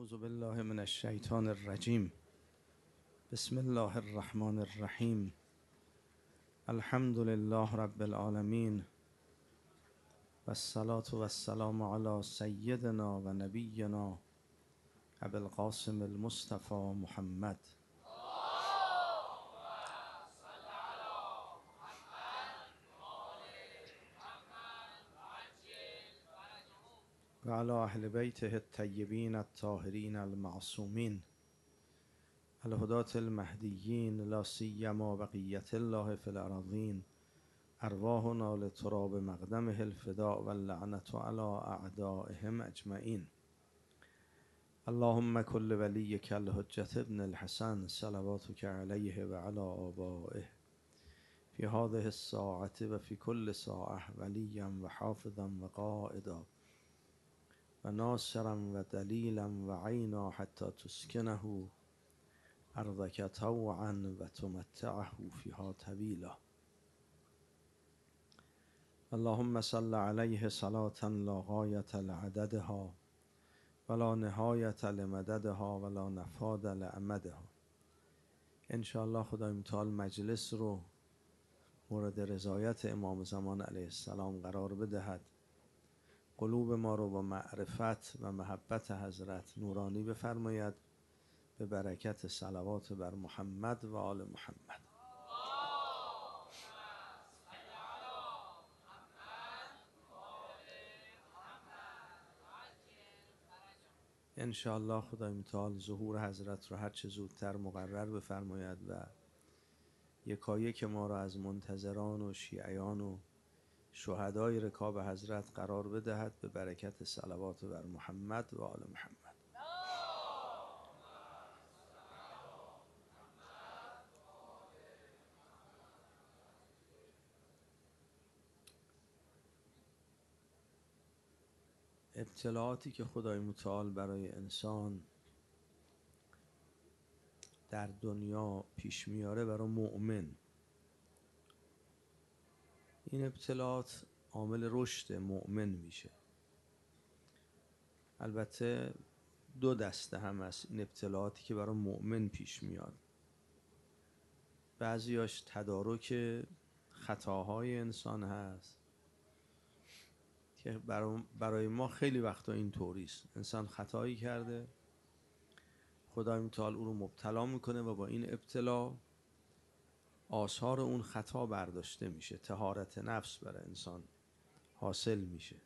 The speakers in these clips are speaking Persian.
اعوذ بالله من الشیطان الرجیم. بسم الله الرحمن الرحیم. الحمد لله رب العالمین و الصلاة و السلام علی سیدنا و نبینا ابی القاسم المصطفى محمد. و علی اهل بیته الطیبین الطاهرین المعصومین الهداة المهدیین لا سیما بقیة الله فی الارضین ارواحنا لتراب مقدمه الفداء واللعنة علی اعدائهم اجمعین. اللهم كل وليك الحجة ابن الحسن صلواتك عليه وعلى آبائه في هذه الساعة وفي كل ساعة وليا وحافظا وقائدا وناصرا ودليلا وعينا حتى تسكنه أرضك طوعا وتمتعه فيها طويلا. اللهم صل عليه صلاة لا غاية لعددها ولا نهایت لمددها ولا نفاد لأمدها. انشاءالله خدای متعال مجلس رو مورد رضایت امام زمان علیه السلام قرار بدهد. قلوب ما رو با معرفت و محبت حضرت نورانی بفرماید به برکت صلوات بر محمد و آل محمد. انشاءالله خدای متعال ظهور حضرت رو هر چه زودتر مقرر بفرماید و یکایک ما را از منتظران و شیعیان و شهدای رکاب حضرت قرار بدهد به برکت صلوات بر محمد و آل محمد. ابتلاعاتی که خدای متعال برای انسان در دنیا پیش میاره برای مؤمن، این ابتلاعات عامل رشد مؤمن میشه. البته دو دسته هم هست این ابتلاعاتی که برای مؤمن پیش میاد. بعضیاش تدارک خطاهای انسان هست که برای ما خیلی وقتا این طوریست. انسان خطایی کرده، خدای متعال او رو مبتلا میکنه و با این ابتلا آثار اون خطا برداشته میشه، طهارت نفس برای انسان حاصل میشه.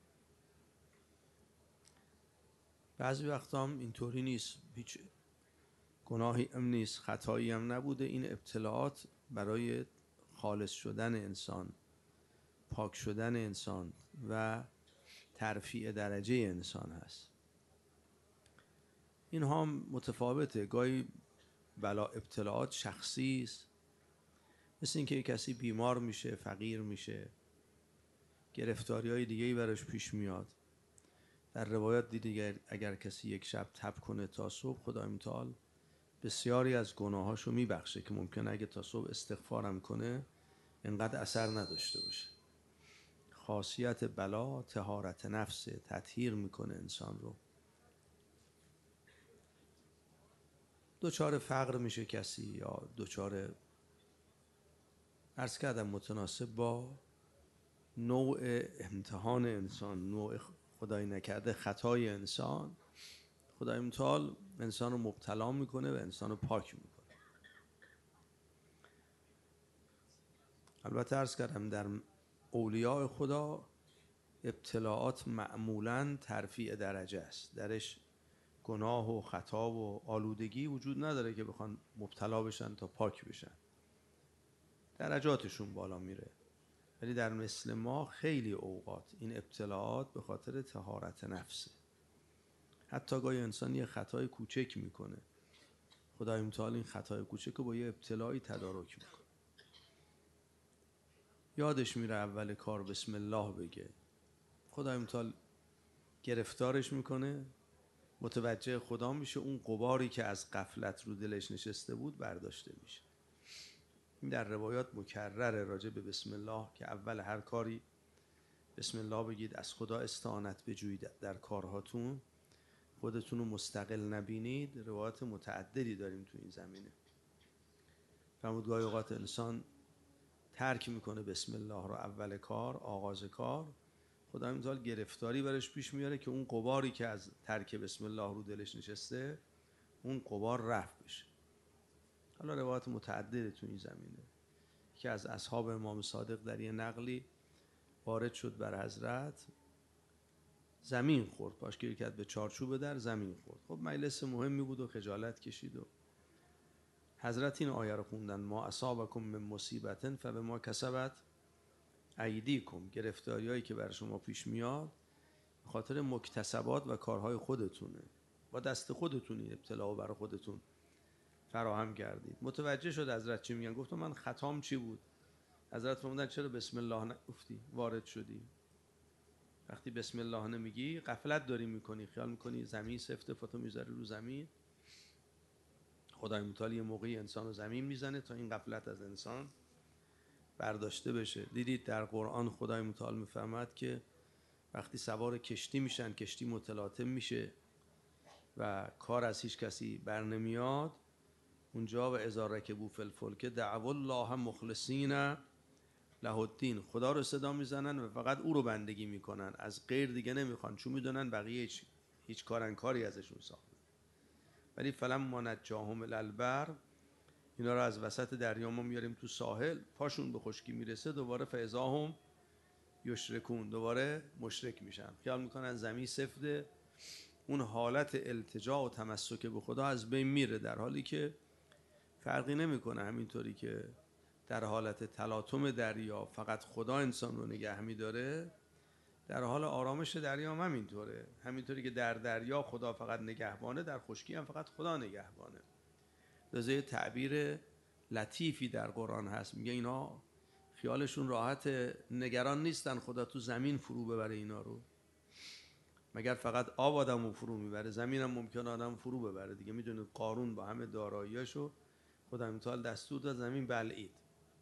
بعضی وقتا هم اینطوری نیست، هیچ گناهی هم نیست، خطایی هم نبوده، این ابتلاعات برای خالص شدن انسان، پاک شدن انسان و ترفیع درجه انسان هست. این هم متفاوته. گاهی ابتلاعات شخصی است، مثل اینکه کسی بیمار میشه، فقیر میشه، گرفتاری های دیگه‌ای براش پیش میاد. در روایات دیدید اگر کسی یک شب تب کنه تا صبح، خدای متعال بسیاری از گناهاشو میبخشه که ممکنه اگه تا صبح استغفارم کنه اینقدر اثر نداشته باشه. خاصیت بلا طهارت نفس، تطهیر میکنه انسان رو. دوچار فقر میشه کسی یا دوچار، عرض کردم متناسب با نوع امتحان انسان، نوع خدای نکرده خطای انسان، خدای متعال انسان رو مبتلا میکنه و انسان رو پاک میکنه. البته عرض کردم در اولیاء خدا ابتلاعات معمولاً ترفیع درجه است، درش گناه و خطا و آلودگی وجود نداره که بخوان مبتلا بشن تا پاک بشن، درجاتشون بالا میره. ولی در مثل ما خیلی اوقات این ابتلاعات به خاطر طهارت نفسه. حتی گاهی انسان یه خطای کوچک میکنه، خدای متعال این خطای کوچک رو با یه ابتلایی تدارک میکنه. یادش میره اول کار بسم الله بگه، خدای متعال گرفتارش میکنه، متوجه خدا میشه، اون غباری که از غفلت رو دلش نشسته بود برداشته میشه. این در روایات مکرره راجع به بسم الله که اول هر کاری بسم الله بگید، از خدا استعانت بجویید در کارهاتون خودتون رو مستقل نبینید، روایات متعددی داریم تو این زمینه. فرمود گاهی اوقات انسان ترک میکنه بسم الله رو اول کار، آغاز کار، خدای متعال گرفتاری برش پیش میاره که اون غباری که از ترک بسم الله رو دلش نشسته اون غبار رفع بشه. حالا روایات متعدده تو این زمینه که از اصحاب امام صادق در یه نقلی وارد شد بر حضرت، زمین خورد، پاش گیر کرد به چارچوب در، زمین خورد. خب مجلس مهمی بود و خجالت کشید و حضرت این آیه رو خوندن: ما اصابکم من مصیبت فبما کسبت ایدیکم. گرفتاریایی که بر شما پیش میاد به خاطر مکتسبات و کارهای خودتونه، با دست خودتونی ابتلا برای خودتون فراهم کردید. متوجه شد حضرت چی میگن. گفتم من خطام چی بود؟ حضرت فرمودن چرا بسم الله نگفتی وارد شدی؟ وقتی بسم الله نمیگی غفلت داری میکنی، خیال میکنی زمین سفته، فتو میذاری رو زمین. خدای متعال یه موقعی انسان رو زمین میزنه تا این غفلت از انسان برداشته بشه. دیدید در قرآن خدای متعال میفرماد که وقتی سوار کشتی میشن، کشتی متلاطم میشه و کار از هیچ کسی بر نمیاد، اونجا و اذا رکبوا فی الفلک دعوا الله مخلصین له الدین، خدا رو صدا میزنن و فقط او رو بندگی میکنن، از غیر دیگه نمیخوان، چون میدونن بقیه هیچ کاری ازشون ساخته. ولی فلما نجاهم الی البر، اینا رو از وسط دریا ما میاریم تو ساحل، پاشون به خشکی میرسه دوباره فاذا هم یشرکون، دوباره مشرک میشن، خیال میکنن زمین سفته، اون حالت التجا و تمسک به خدا از بین میره، در حالی که فرقی نمیکنه. همینطوری که در حالت تلاطم دریا فقط خدا انسان رو نگه میداره، در حال آرامش دریا هم همینطوره. همینطوری که در دریا خدا فقط نگهبانه، در خشکی هم فقط خدا نگهبانه. لذا تعبیر لطیفی در قرآن هست، میگه اینا خیالشون راحت، نگران نیستن خدا تو زمین فرو ببره اینا رو. مگر فقط آب آدم رو فرو میبره؟ زمین هم ممکنه آدم فرو ببره دیگه. میدونید قارون با همه داراییاشو خدای متعال دستور داد زمین بلعید.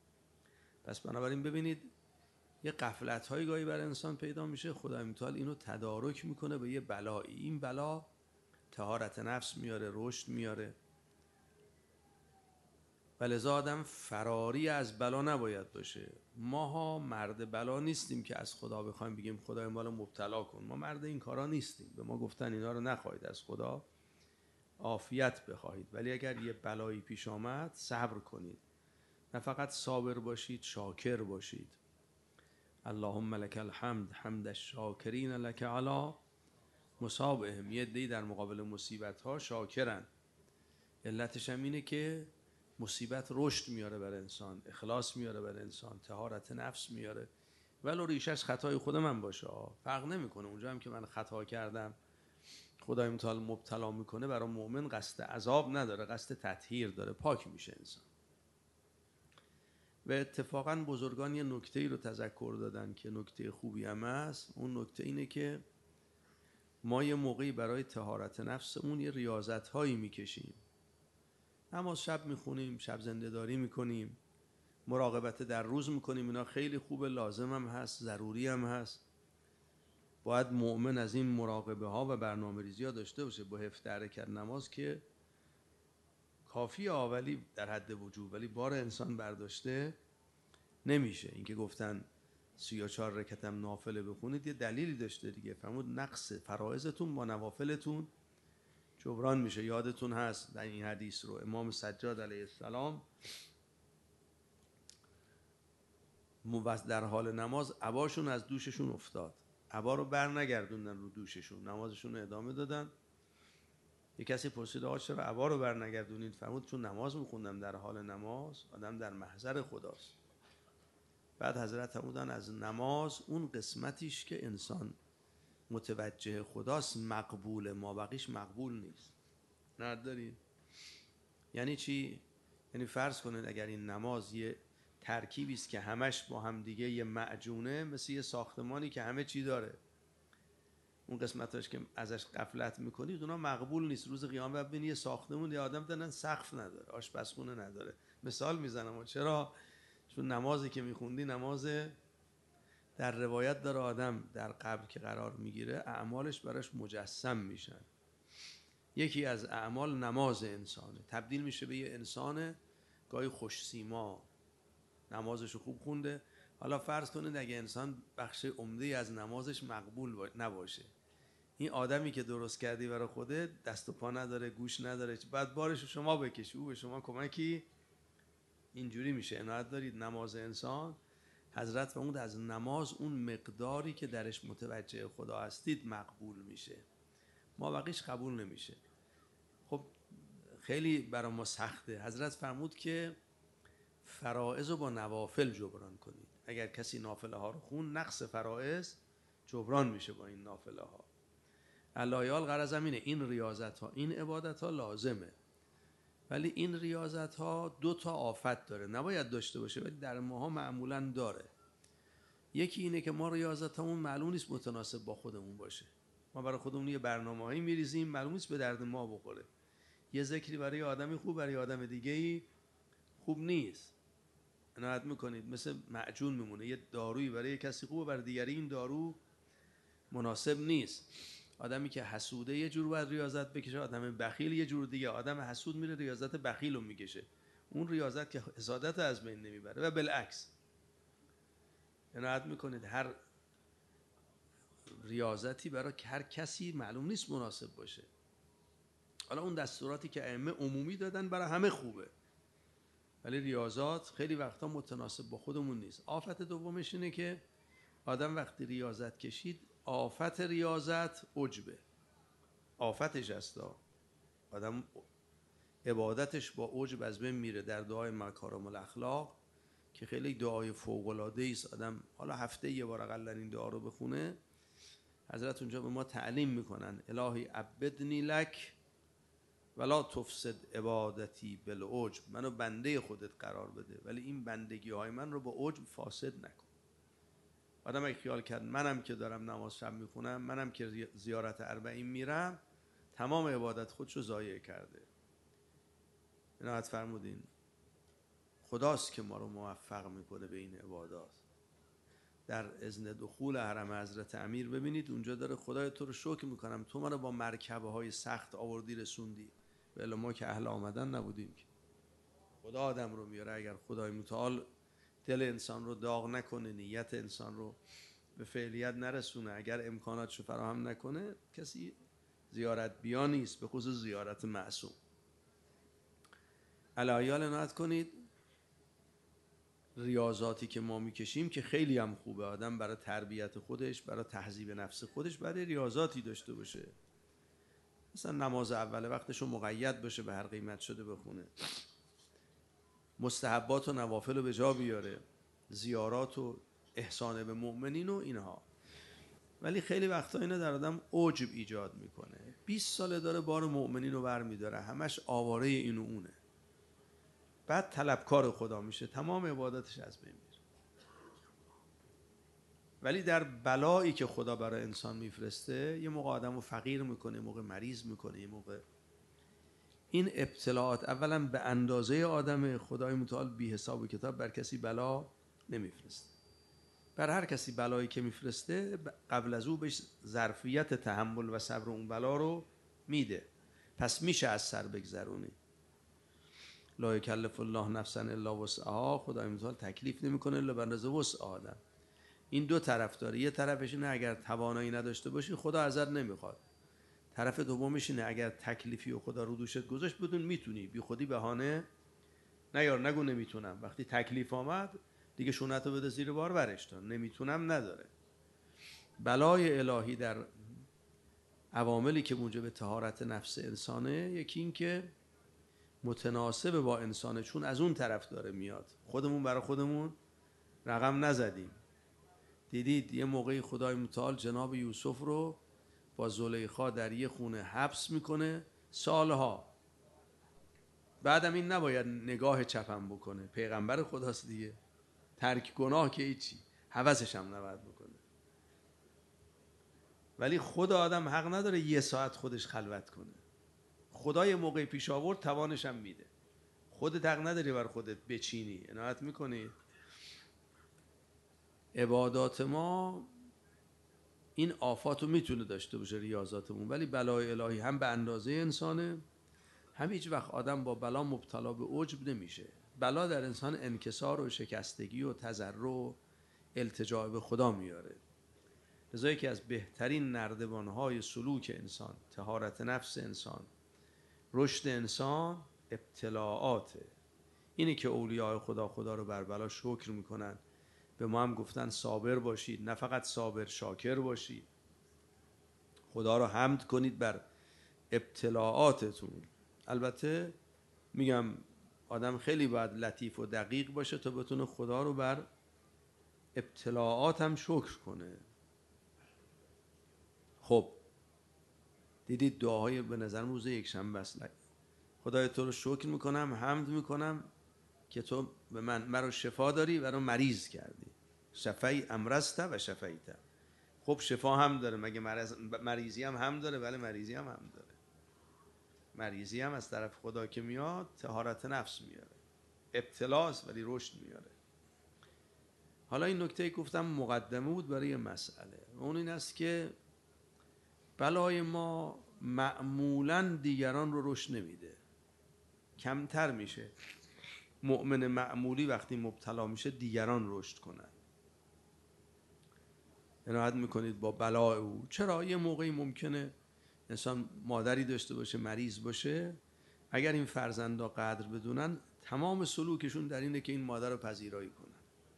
پس بنابراین ببینید یه غفلت هایی گاهی بر انسان پیدا میشه، خدای متعال اینو تدارک میکنه به یه بلایی. این بلا طهارت نفس میاره، رشد میاره، ولذا آدم فراری از بلا نباید باشه. ماها مرد بلا نیستیم که از خدا بخوایم بگیم خدای ما رو مبتلا کن. ما مرد این کارا نیستیم. به ما گفتن اینا رو نخواهید از خدا عافیت بخواهید، ولی اگر یه بلایی پیش آمد صبر کنید. نه فقط صابر باشید، شاکر باشید. اللهم لك الحمد حمد الشاکرین لك علی مصابهم. یه عده‌ای در مقابل مصیبت ها شاکرن. علتش هم اینه که مصیبت رشد میاره بر انسان، اخلاص میاره بر انسان، طهارت نفس میاره. ولو ریشش خطای خود من باشه، فرق نمیکنه. اونجا هم که من خطا کردم خدای متعال مبتلا میکنه، برای مؤمن قصد عذاب نداره، قصد تطهیر داره، پاک میشه انسان. و اتفاقا بزرگان یه نکته‌ای رو تذکر دادن که نکته خوبی هم هست. اون نکته اینه که ما یه موقعی برای طهارت نفسمون یه ریاضت هایی میکشیم. نماز شب میخونیم، شب زنده داری میکنیم، مراقبت در روز میکنیم، اینا خیلی خوبه، لازم هم هست، ضروری هم هست. باید مؤمن از این مراقبه ها و برنامه ریزی ها داشته باشه. با حفظ حرکت نماز که کافیه، ولی در حد وجوب، ولی بار انسان برداشته نمیشه. اینکه گفتن 34 رکعت هم نافله بخونید یه دلیلی داشته دیگه. فرمود نقص فرائضتون با نوافلتون جبران میشه. یادتون هست در این حدیث رو امام سجاد علیه السلام در حال نماز عباشون از دوششون افتاد، عبا رو بر نگردوندن رو دوششون، نمازشون رو ادامه دادن. یه کسی پرسید آقا چرا عبا رو بر نگردونید؟ فرمود چون نماز میخوندم، در حال نماز آدم در محضر خداست. بعد حضرت فرمودن از نماز اون قسمتیش که انسان متوجه خداست مقبول، ما بقیش مقبول نیست. ندارید؟ یعنی چی؟ یعنی فرض کنید اگر این نماز یه ترکیبی است که همش با هم دیگه یه معجونه، مثل یه ساختمانی که همه چی داره، اون قسمتاش که ازش غفلت میکنید اونا مقبول نیست. روز قیامت ببینید یه ساختمون یه آدم دارن سقف نداره، آشپزخونه نداره. مثال میزنم. چرا؟ چون نمازی که میخوندی نماز در روایت داره آدم در قبر که قرار میگیره اعمالش براش مجسم میشن. یکی از اعمال نماز انسانه، تبدیل میشه به یه انسان گاهی خوش سیما، نمازشو خوب خونده. حالا فرض کنید اگه انسان بخش عمده‌ای از نمازش مقبول نباشه، این آدمی که درست کردی برای خودت دست و پا نداره، گوش نداره، بعد بارش شما بکشی، او به شما کمکی اینجوری میشه. عنایت دارید نماز انسان، حضرت فرمود از نماز اون مقداری که درش متوجه خدا هستید مقبول میشه، ما بقیش قبول نمیشه. خب خیلی برای ما سخته. حضرت فرمود که فرائض رو با نوافل جبران کنید. اگر کسی نافله ها رو خون، نقص فرائض جبران میشه با این نافله ها. علایال غرضم اینه، این ریاضت ها، این عبادت ها لازمه، ولی این ریاضت ها 2 تا آفت داره، نباید داشته باشه ولی در ماها معمولا داره. یکی اینه که ما ریاضت همون معلوم نیست متناسب با خودمون باشه. ما برای خودمون یه برنامه‌ای میریزیم، معلوم نیست به درد ما بخوره. یه ذکری برای آدمی خوب، برای آدم دیگه‌ای خوب نیست. عنایت میکنید مثل معجون میمونه. یه دارویی برای کسی خوبه، برای دیگری این دارو مناسب نیست. آدمی که حسوده یه جور باید ریاضت بکشه، آدم بخیل یه جور دیگه. آدم حسود میره ریاضت بخیل رو میکشه، اون ریاضت که حسادت از بین نمیبره و بالعکس. عنایت میکنید هر ریاضتی برای هر کسی معلوم نیست مناسب باشه. حالا اون دستوراتی که ائمه عمومی دادن برای همه خوبه، ولی ریاضات خیلی وقتا متناسب با خودمون نیست. آفت دومش اینه که آدم وقتی ریاضت کشید، آفت ریاضت عجبه، آفتش هستا. آدم عبادتش با عجب از بین میره. در دعای مکارم الاخلاق که خیلی دعای فوق العاده است، آدم حالا هفته یه بار اقلا این دعا رو بخونه، حضرت اونجا به ما تعلیم میکنن الهی عبدنی لک ولا تفسد عبادتی بالعجب، منو بنده خودت قرار بده ولی این بندگی های من رو با عجب فاسد نکن. آدم اگه خیال کرد منم که دارم نماز شب میخونم، منم که زیارت اربعین میرم، تمام عبادت خودشو ضایع کرده. عنایت فرمودین خداست که ما رو موفق میکنه به این عبادات. در اذن دخول حرم حضرت امیر ببینید اونجا داره خدای تو رو شکر میکنم تو منو با مرکبه های سخت آوردی رسوندی، ولی ما که اهل آمدن نبودیم که. خدا آدم رو میاره، اگر خدای متعال دل انسان رو داغ نکنه، نیت انسان رو به فعلیت نرسونه، اگر امکاناتشو فراهم نکنه، کسی زیارت بیا نیست، به خصوص زیارت معصوم. علایال عنایت کنید ریاضاتی که ما میکشیم که خیلی هم خوبه، آدم برای تربیت خودش، برای تهذیب نفس خودش برای ریاضاتی داشته باشه. مثلا نماز اول وقتشو مقید باشه، به هر قیمت شده بخونه، مستحبات و نوافل رو به جا بیاره، زیارات و احسان به مؤمنین و اینها. ولی خیلی وقتا اینا در آدم عجب ایجاد میکنه. 20 ساله داره بار مؤمنین رو برمیداره، همش آواره این و اونه، بعد طلبکار خدا میشه، تمام عبادتش از بین میره. ولی در بلایی که خدا برای انسان میفرسته، یه موقع آدمو فقیر میکنه، یه موقع مریض میکنه، یه موقع این ابتلاعات اولا به اندازه آدم، خدای متعال بی حساب و کتاب بر کسی بلا نمیفرسته. بر هر کسی بلایی که میفرسته قبل از او بهش ظرفیت تحمل و صبر اون بلا رو میده، پس میشه از سر بگذرونی. لا یکلف الله نفسا الا وسعها، خدای متعال تکلیف نمیکنه الا به اندازه وسع آدم. این دو طرف داره، یه طرفش اینه اگر توانایی نداشته باشی خدا ازت نمیخواد، طرف دومش اینه اگر تکلیفی و خدا رو دوشت گذاشت بدون میتونی، بی خودی بهانه نیار، نگو نمیتونم. وقتی تکلیف آمد دیگه شونتو بده زیر بار برش دار، نمیتونم نداره. بلای الهی در عواملی که موجب طهارت نفس انسانه، یکی این که متناسب با انسانه، چون از اون طرف داره میاد، خودمون برای خودمون رقم نزدیم. دیدید یه موقعی خدای متعال جناب یوسف رو با زلیخا در یه خونه حبس میکنه سالها، بعدم این نباید نگاه چپم بکنه، پیغمبر خداست دیگه، ترک گناه که هیچی، هوسش هم نباید بکنه. ولی خود آدم حق نداره یه ساعت خودش خلوت کنه، خدای موقع پیش آورد توانش هم میده، خودت حق نداری بر خودت بچینی. عنایت میکنی عبادات ما این آفات رو میتونه داشته باشه ریاضاتمون، ولی بلای الهی هم به اندازه انسانه، هم هیچ وقت آدم با بلا مبتلا به عجب نمیشه. بلا در انسان انکسار و شکستگی و تضرع و التجا به خدا میاره. لذا یکی از بهترین نردبانهای سلوک انسان، طهارت نفس انسان، رشد انسان، ابتلاعاته. اینه که اولیاء خدا رو بر بلا شکر میکنن. به ما هم گفتن صابر باشید، نه فقط صابر، شاکر باشید. خدا رو حمد کنید بر ابتلاعاتتون. البته میگم آدم خیلی باید لطیف و دقیق باشه تا بتونه خدا رو بر ابتلاعات هم شکر کنه. خب دیدید دعاهای به نظر روز یک شنبه است. خدای تو رو شکر میکنم، حمد میکنم که تو به من شفا داری و رو مریض کردی. شفای امرسته و شفایته. خب شفا هم داره، مگه مریضی هم داره؟ بله مریضی هم داره. مریضی هم از طرف خدا که میاد طهارت نفس میاره، ابتلاست ولی رشد میاره. حالا این نکته گفتم مقدمه بود برای مسئله، اون این است که بلای ما معمولاً دیگران رو رشد نمیده، کمتر میشه مؤمن معمولی وقتی مبتلا میشه دیگران رشد کنن. عنایت میکنید با بلای او. چرا؟ یه موقعی ممکنه انسان مادری داشته باشه مریض باشه، اگر این فرزندا قدر بدونن تمام سلوکشون در اینه که این مادر رو پذیرایی کنن.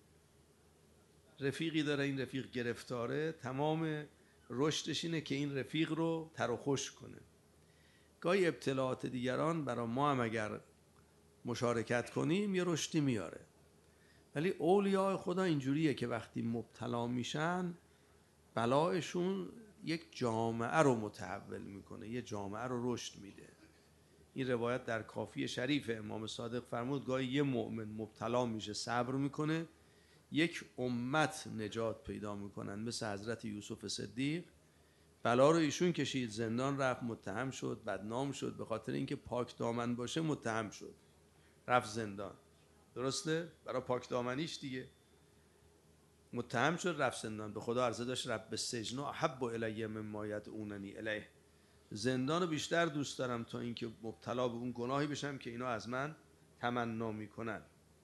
رفیقی داره، این رفیق گرفتاره، تمام رشدش اینه که این رفیق رو تر و خوش کنه. گاهی ابتلاعات دیگران برای ما هم اگر مشارکت کنیم یه رشدی میاره، ولی اولیاء خدا اینجوریه که وقتی مبتلا میشن بلایشون یک جامعه رو متحول میکنه، یه جامعه رو رشد میده. این روایت در کافی شریف امام صادق فرمود گاهی یه مؤمن مبتلا میشه صبر میکنه، یک امت نجات پیدا میکنن. مثل حضرت یوسف صدیق، بلا رو ایشون کشید، زندان رفت، متهم شد، بدنام شد، به خاطر اینکه پاک دامن باشه متهم شد، رفت زندان. درسته؟ برای پاک دامنیش دیگه متهم شد، رفت زندان. به خدا عرضه داشت رب السجن احب الی مما یدعوننی الیه، زندان رو بیشتر دوست دارم تا اینکه مبتلا به اون گناهی بشم که اینا از من تمنا میکنن.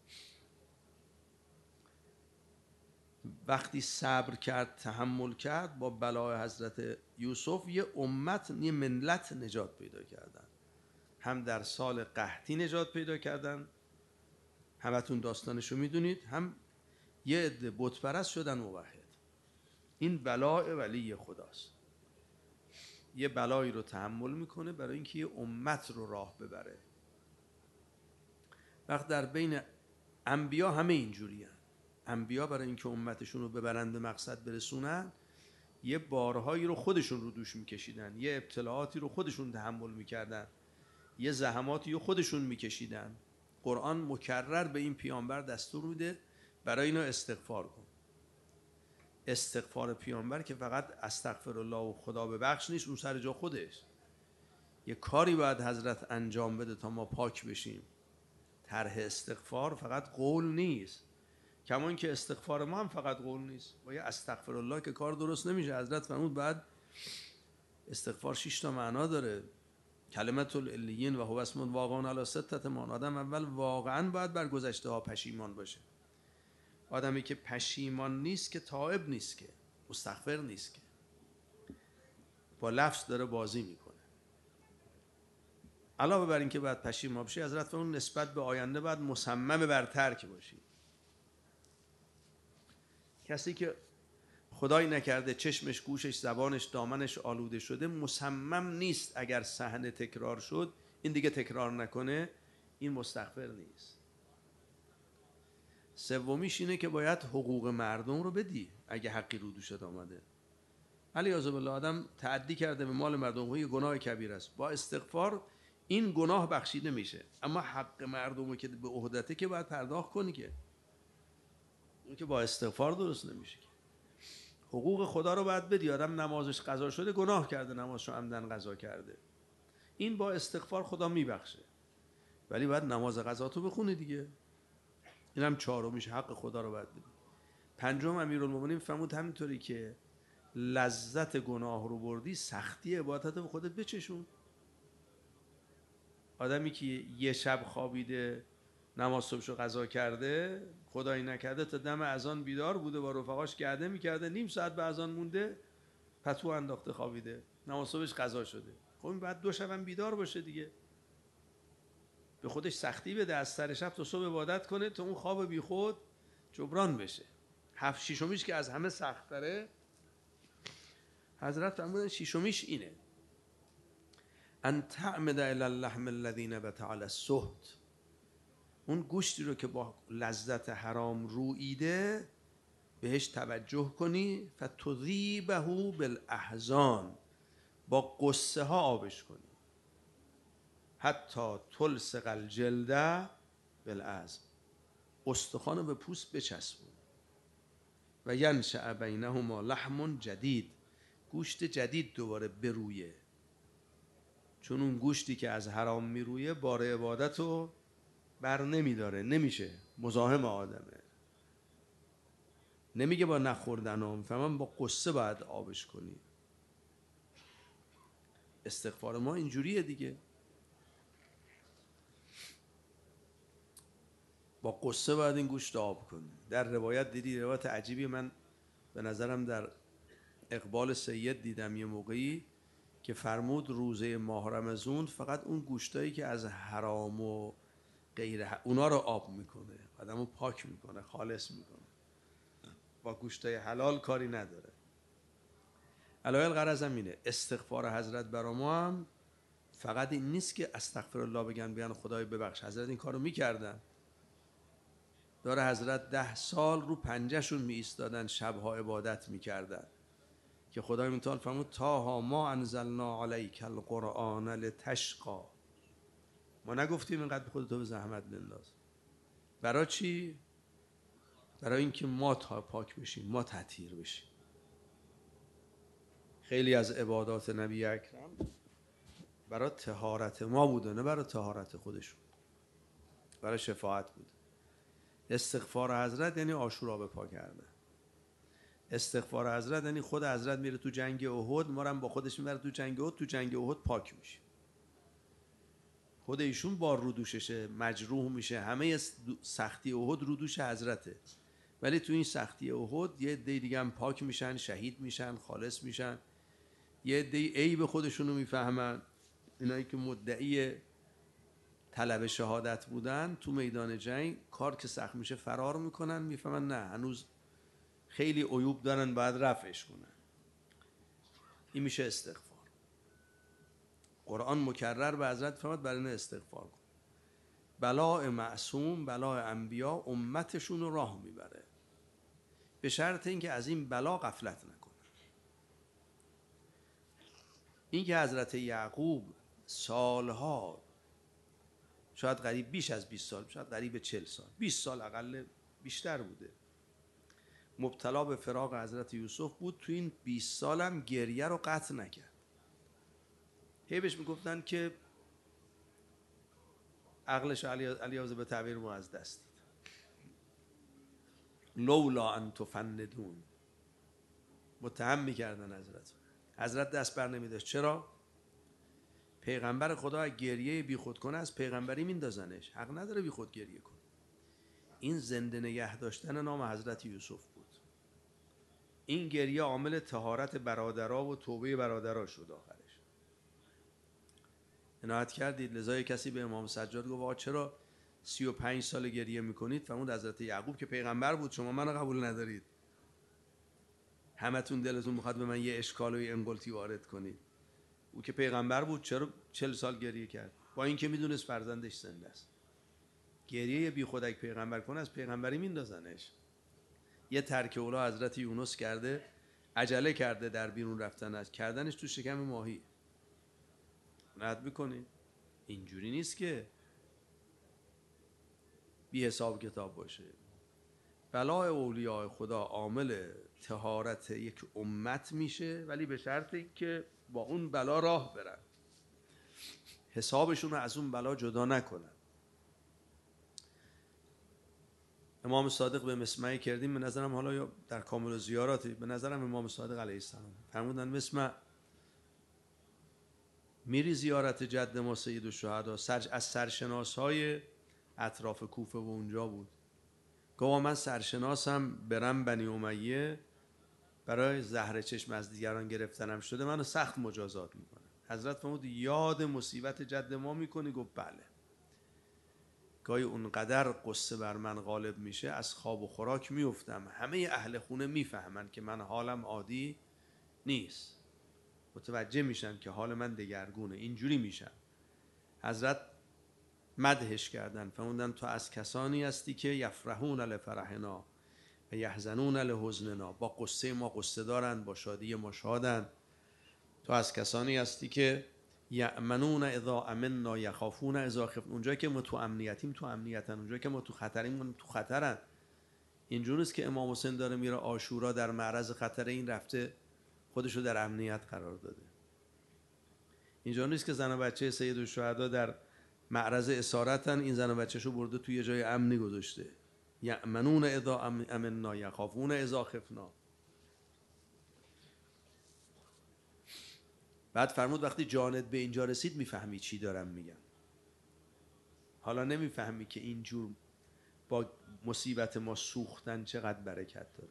وقتی صبر کرد، تحمل کرد، با بلای حضرت یوسف یه امت، یه ملت نجات پیدا کردن. هم در سال قحطی نجات پیدا کردن، همتون داستانشو میدونید، هم یه عده بت پرست شدن موحد. این بلای ولی خداست. یه بلایی رو تحمل میکنه برای اینکه یه امت رو راه ببره. وقت در بین انبیا همه اینجوریه. انبیا برای اینکه امتشون رو ببرن به مقصد برسونن، یه بارهایی رو خودشون رو دوش میکشیدن، یه ابتلاعاتی رو خودشون تحمل میکردن، یه زحماتی رو خودشون میکشیدن. قرآن مکرر به این پیامبر دستور میده برای اینا استغفار کن. استغفار پیامبر که فقط استغفر الله و خدا ببخش نیست، اون سر جا خودش. یه کاری باید حضرت انجام بده تا ما پاک بشیم. طرح استغفار فقط قول نیست، کمان که استغفار ما هم فقط قول نیست. با یه استغفر الله که کار درست نمیشه. حضرت فرمود بعد استغفار 6 تا معنا داره. کلمت العلیین و هو اسم واقعا علی ستة معانی. آدم اول واقعا باید بر گذشته ها پشیمان باشه. آدمی که پشیمان نیست که تائب نیست، که مستغفر نیست، که با لفظ داره بازی میکنه. علاوه بر این که باید پشیمان باشی، حضرت فرمود نسبت به آینده باید مصمم بر ترک باشی. کسی که خدای نکرده چشمش، گوشش، زبانش، دامنش آلوده شده، مصمم نیست اگر صحنه تکرار شد این دیگه تکرار نکنه، این مستغفر نیست. سومیش اینه که باید حقوق مردم رو بدی اگه حقی رو دوشت آمده. علیاذ بالله آدم تعدی کرده به مال مردم، یه گناه کبیر است. با استغفار این گناه بخشیده میشه، اما حق مردم رو که به عهدته که باید پرداخت کنی، که اون که با استغفار درست نمیشه. حقوق خدا رو باید بدی. آدم نمازش قضا شده، گناه کرده، نمازشو عمدن قضا کرده، این با استغفار خدا میبخشه، ولی باید نماز قضاتو بخونی دیگه. اینم چهارمیش، حق خدا رو باید بدی. پنجم امیرالمومنین فرمود همینطوری که لذت گناه رو بردی، سختی عبادت رو به خودت بچشون. آدمی که یه شب خوابیده، نماز صبحشو قضا کرده، خدایی نکرده تا دم اذان بیدار بوده، با رفقاش گرده میکرده، نیم ساعت به اذان مونده پتو انداخته خوابیده، نماز صبحش قضا شده. خب این بعد 2 شبم بیدار باشه دیگه، به خودش سختی بده، از سر شب تا صبح عبادت کنه تا اون خواب بیخود جبران بشه. 7/6 که از همه سخت تره، حضرت فرمودن 6 اینه: ان تعمد الی اللحم الذی نبت علی السحت. اون گوشتی رو که با لذت حرام روییده بهش توجه کنی، فتذیبه بالاحزان، با قصه ها آبش کنی، حتی تلصق الجلد بالعظم، استخوان رو به پوست بچسبون. و ینشأ بینهما لحم جدید، گوشت جدید دوباره برویه، چون اون گوشتی که از حرام میرویه بار عبادت رو بر نمیداره، نمیشه مزاحم آدمه. نمیگه با نخوردن هم، فهمم با قصه باید آبش کنی. استغفار ما اینجوریه دیگه، با قصه باید این گوشت آب کنی. در روایت دیدی، روایت عجیبی من به نظرم در اقبال سید دیدم یه موقعی که فرمود روزه ماه رمضان فقط اون گوشتایی که از حرام و غیره اونا رو آب میکنه، آدمو پاک میکنه، خالص میکنه، با گوشتای حلال کاری نداره. علایل غرضم اینه، استغفار حضرت برا ما هم فقط این نیست که استغفرالله بگن خدای ببخش. حضرت این کارو میکردن، داره حضرت 10 سال رو پنجهشون می ایستادن، شبها عبادت میکردن که خدای متعال فرمود طه ما انزلنا علیک القرآن لتشقی. ما نگفتیم اینقدر خودتو به زحمت بنداز. برای چی؟ برای اینکه ما تا پاک بشیم، ما تطهیر بشیم. خیلی از عبادات نبی اکرم برای طهارت ما بوده، نه برای طهارت خودشون، برای شفاعت بود. استغفار حضرت یعنی عاشورا به پا کردن. استغفار حضرت یعنی خود حضرت میره تو جنگ احد، ما رو هم با خودش میبره تو جنگ احد، تو جنگ احد پاک میشه. خود ایشون بار رو دوششه، مجروح میشه، همه سختی احد رو دوش حضرته، ولی تو این سختی احد یه عده دیگه هم پاک میشن، شهید میشن، خالص میشن. یه عده عیب خودشونو میفهمن، اینایی که مدعی طلب شهادت بودن تو میدان جنگ کار که سخت میشه فرار میکنن، میفهمن نه هنوز خیلی عیوب دارن، باید رفعش کنن. این میشه استغفار. قرآن مکرر به حضرت فرمود برای این استغفار کن. بلاء معصوم، بلاء انبیا امتشون رو راه میبره، به شرط اینکه از این بلا غفلت نکنه. این که حضرت یعقوب سالها، شاید قریب بیش از 20 سال، شاید قریب 40 سال، 20 سال اقل بیشتر بوده، مبتلا به فراق حضرت یوسف بود، تو این 20 سالم گریه رو قطع نکرد. هی بهش میگفتن که عقلش علیاذ به تعبیر ما از دست داد. لولا ان تفندون، متهم میکردن حضرت دست بر نمیداشت. چرا؟ پیغمبر خدا اگه گریه بی خود کنه از پیغمبری میندازنش، حق نداره بی خود گریه کنه. این زنده نگه داشتن نام حضرت یوسف بود. این گریه عامل طهارت برادرها و توبه برادرها شد آخرش. عنایت کردید؟ لذا کسی به امام سجاد گفت آقا چرا 35 سال گریه میکنید؟ فرمود حضرت یعقوب که پیغمبر بود شما منو قبول ندارید، همتون دلتون میخواد به من یه اشکال و یه انگلتی وارد کنید. او که پیغمبر بود چرا 40 سال گریه کرد؟ با اینکه میدونست فرزندش زنده است. گریه بی خودک پیغمبر کنه از پیغمبری میندازنش. یه ترک اولا حضرت یونس کرده، عجله کرده در بیرون رفتن از کردنش تو شکم ماهی. نهت میکنید؟ اینجوری نیست که بی حساب کتاب باشه. بلاء اولیاء خدا عامل طهارت یک امت میشه، ولی به شرطی که با اون بلا راه برن، حسابشون رو از اون بلا جدا نکنن. امام صادق به مسمع کردیم، به نظرم حالا یا در کامل زیاراتی، به نظرم امام صادق علیه السلام فرمودن مسمع میری زیارت جد ما سید الشهدا، از سرشناس‌های اطراف کوفه و اونجا بود. گفت من سرشناسم، برم بنی امیه برای زهر چشم از دیگران گرفتنم شده، منو سخت مجازات میکنه. حضرت فرمود یاد مصیبت جد ما میکنی؟ گفت بله. گاهی اونقدر قصه بر من غالب میشه از خواب و خوراک میفتم، همه اهل خونه میفهمن که من حالم عادی نیست، متوجه میشن که حال من دگرگونه، اینجوری میشن. حضرت مدحش کردن، فرمودن تو از کسانی هستی که یفرحون لفرحنا و یحزنون لحزننا، با قصه ما قصه دارن، با شادی ما شادن. تو از کسانی هستی که یأمنون اذا امنا یخافون اذا خفنا، اونجایی که ما تو امنیتیم تو امنیتن، اونجایی که ما تو خطریم تو خطرن. اینجوری است که امام حسین داره میره عاشورا در معرض خطر، این رفته خودشو در امنیت قرار داده. اینجا نیست که زن و بچه سید الشهدا در معرض اسارتن، این زن و بچه‌شو برده توی جای امنی گذاشته. یأمنون اذا امنا یخافون اذا خفنا. بعد فرمود وقتی جانت به اینجا رسید میفهمی چی دارم میگم. حالا نمیفهمی که اینجور با مصیبت ما سوختن چقدر برکت داره.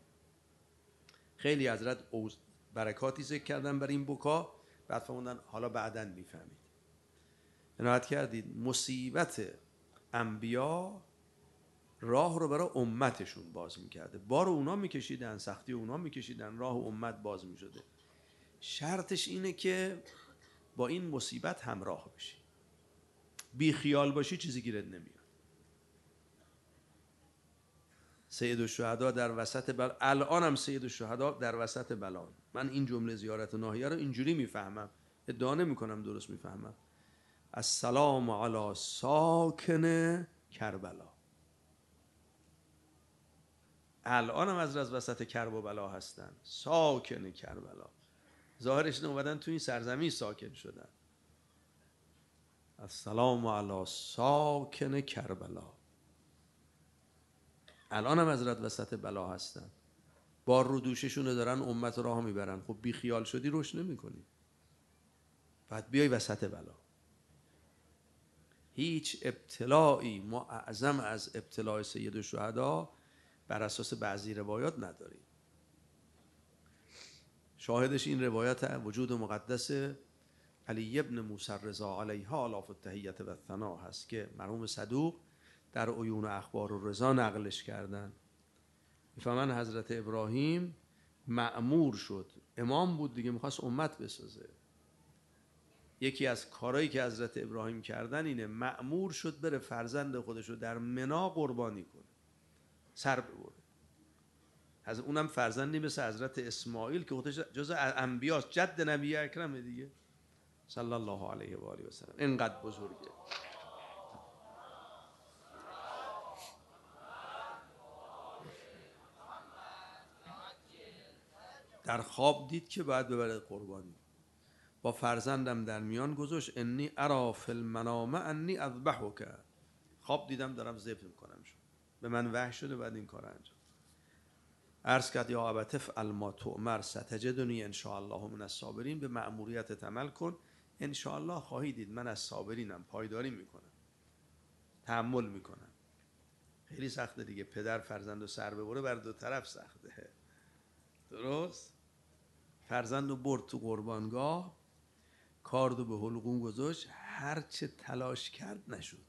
خیلی حضرت برکاتی ذکر کردن بر این بکا، بعد فرمودن حالا بعداً میفهمید. عنایت کردید مصیبت انبیا راه رو برای امتشون باز میکرده، بار اونا میکشیدن، سختی اونا میکشیدن، راه امت باز میشده. شرطش اینه که با این مصیبت همراه بشی، بی خیال باشی چیزی گیرت نمیاد. سید الشهدا در وسط بلا، الان هم سید الشهدا در وسط بلا. من این جمله زیارت ناحیه رو اینجوری میفهمم، ادعا نمیکنم درست میفهمم. السلام علی ساکن کربلا. الان هم از وسط کرب و بلا هستن، ساکن کربلا. ظاهرش اومدن تو این سرزمین ساکن شدن. السلام علی ساکن کربلا. الان هم حضرت وسط بلا هستن، بار رو دوششون دارن، امت راه میبرن. خب بی خیال شدی روش نمی کنی، بعد بیای وسط بلا. هیچ ابتلایی ما اعظم از ابتلاء سید الشهدا بر اساس بعضی روایات نداریم. شاهدش این روایت وجود مقدس علی ابن موسی رضا علیه آلاف التحیت و الثنا هست که مرحوم صدوق در عیون اخبار الرضا نقلش کردن. میفهمن حضرت ابراهیم مأمور شد، امام بود دیگه، میخواست امت بسازه. یکی از کارهایی که حضرت ابراهیم کردن اینه، مأمور شد بره فرزند خودشو در منا قربانی کنه، سر ببره. از اونم فرزندی مثل حضرت اسماعیل که خودش جزء انبیاست، جد نبی اکرم دیگه صلی الله علیه و آله و سلم. اینقدر بزرگه. در خواب دید که باید ببره قربانی، با فرزندم در میان گذاشت، انی ارا فی المنام انی اذبحک، خواب دیدم دارم ذبح میکنم شد، به من وحی شده بعد این کار انجام. عرض کرد یا ابت افعل ما تؤمر ستجدنی ان شاء الله من الصابرین، به مأموریت عمل کن، ان شاء الله خواهی دید من از صابرینم، پایداری میکنم، تحمل میکنم. خیلی سخته دیگه، پدر فرزند رو سر ببره بر دو طرف سخته. درست؟ فرزند رو برد تو قربانگاه، کاردو به حلقوم گذاشت، هرچه تلاش کرد نشد.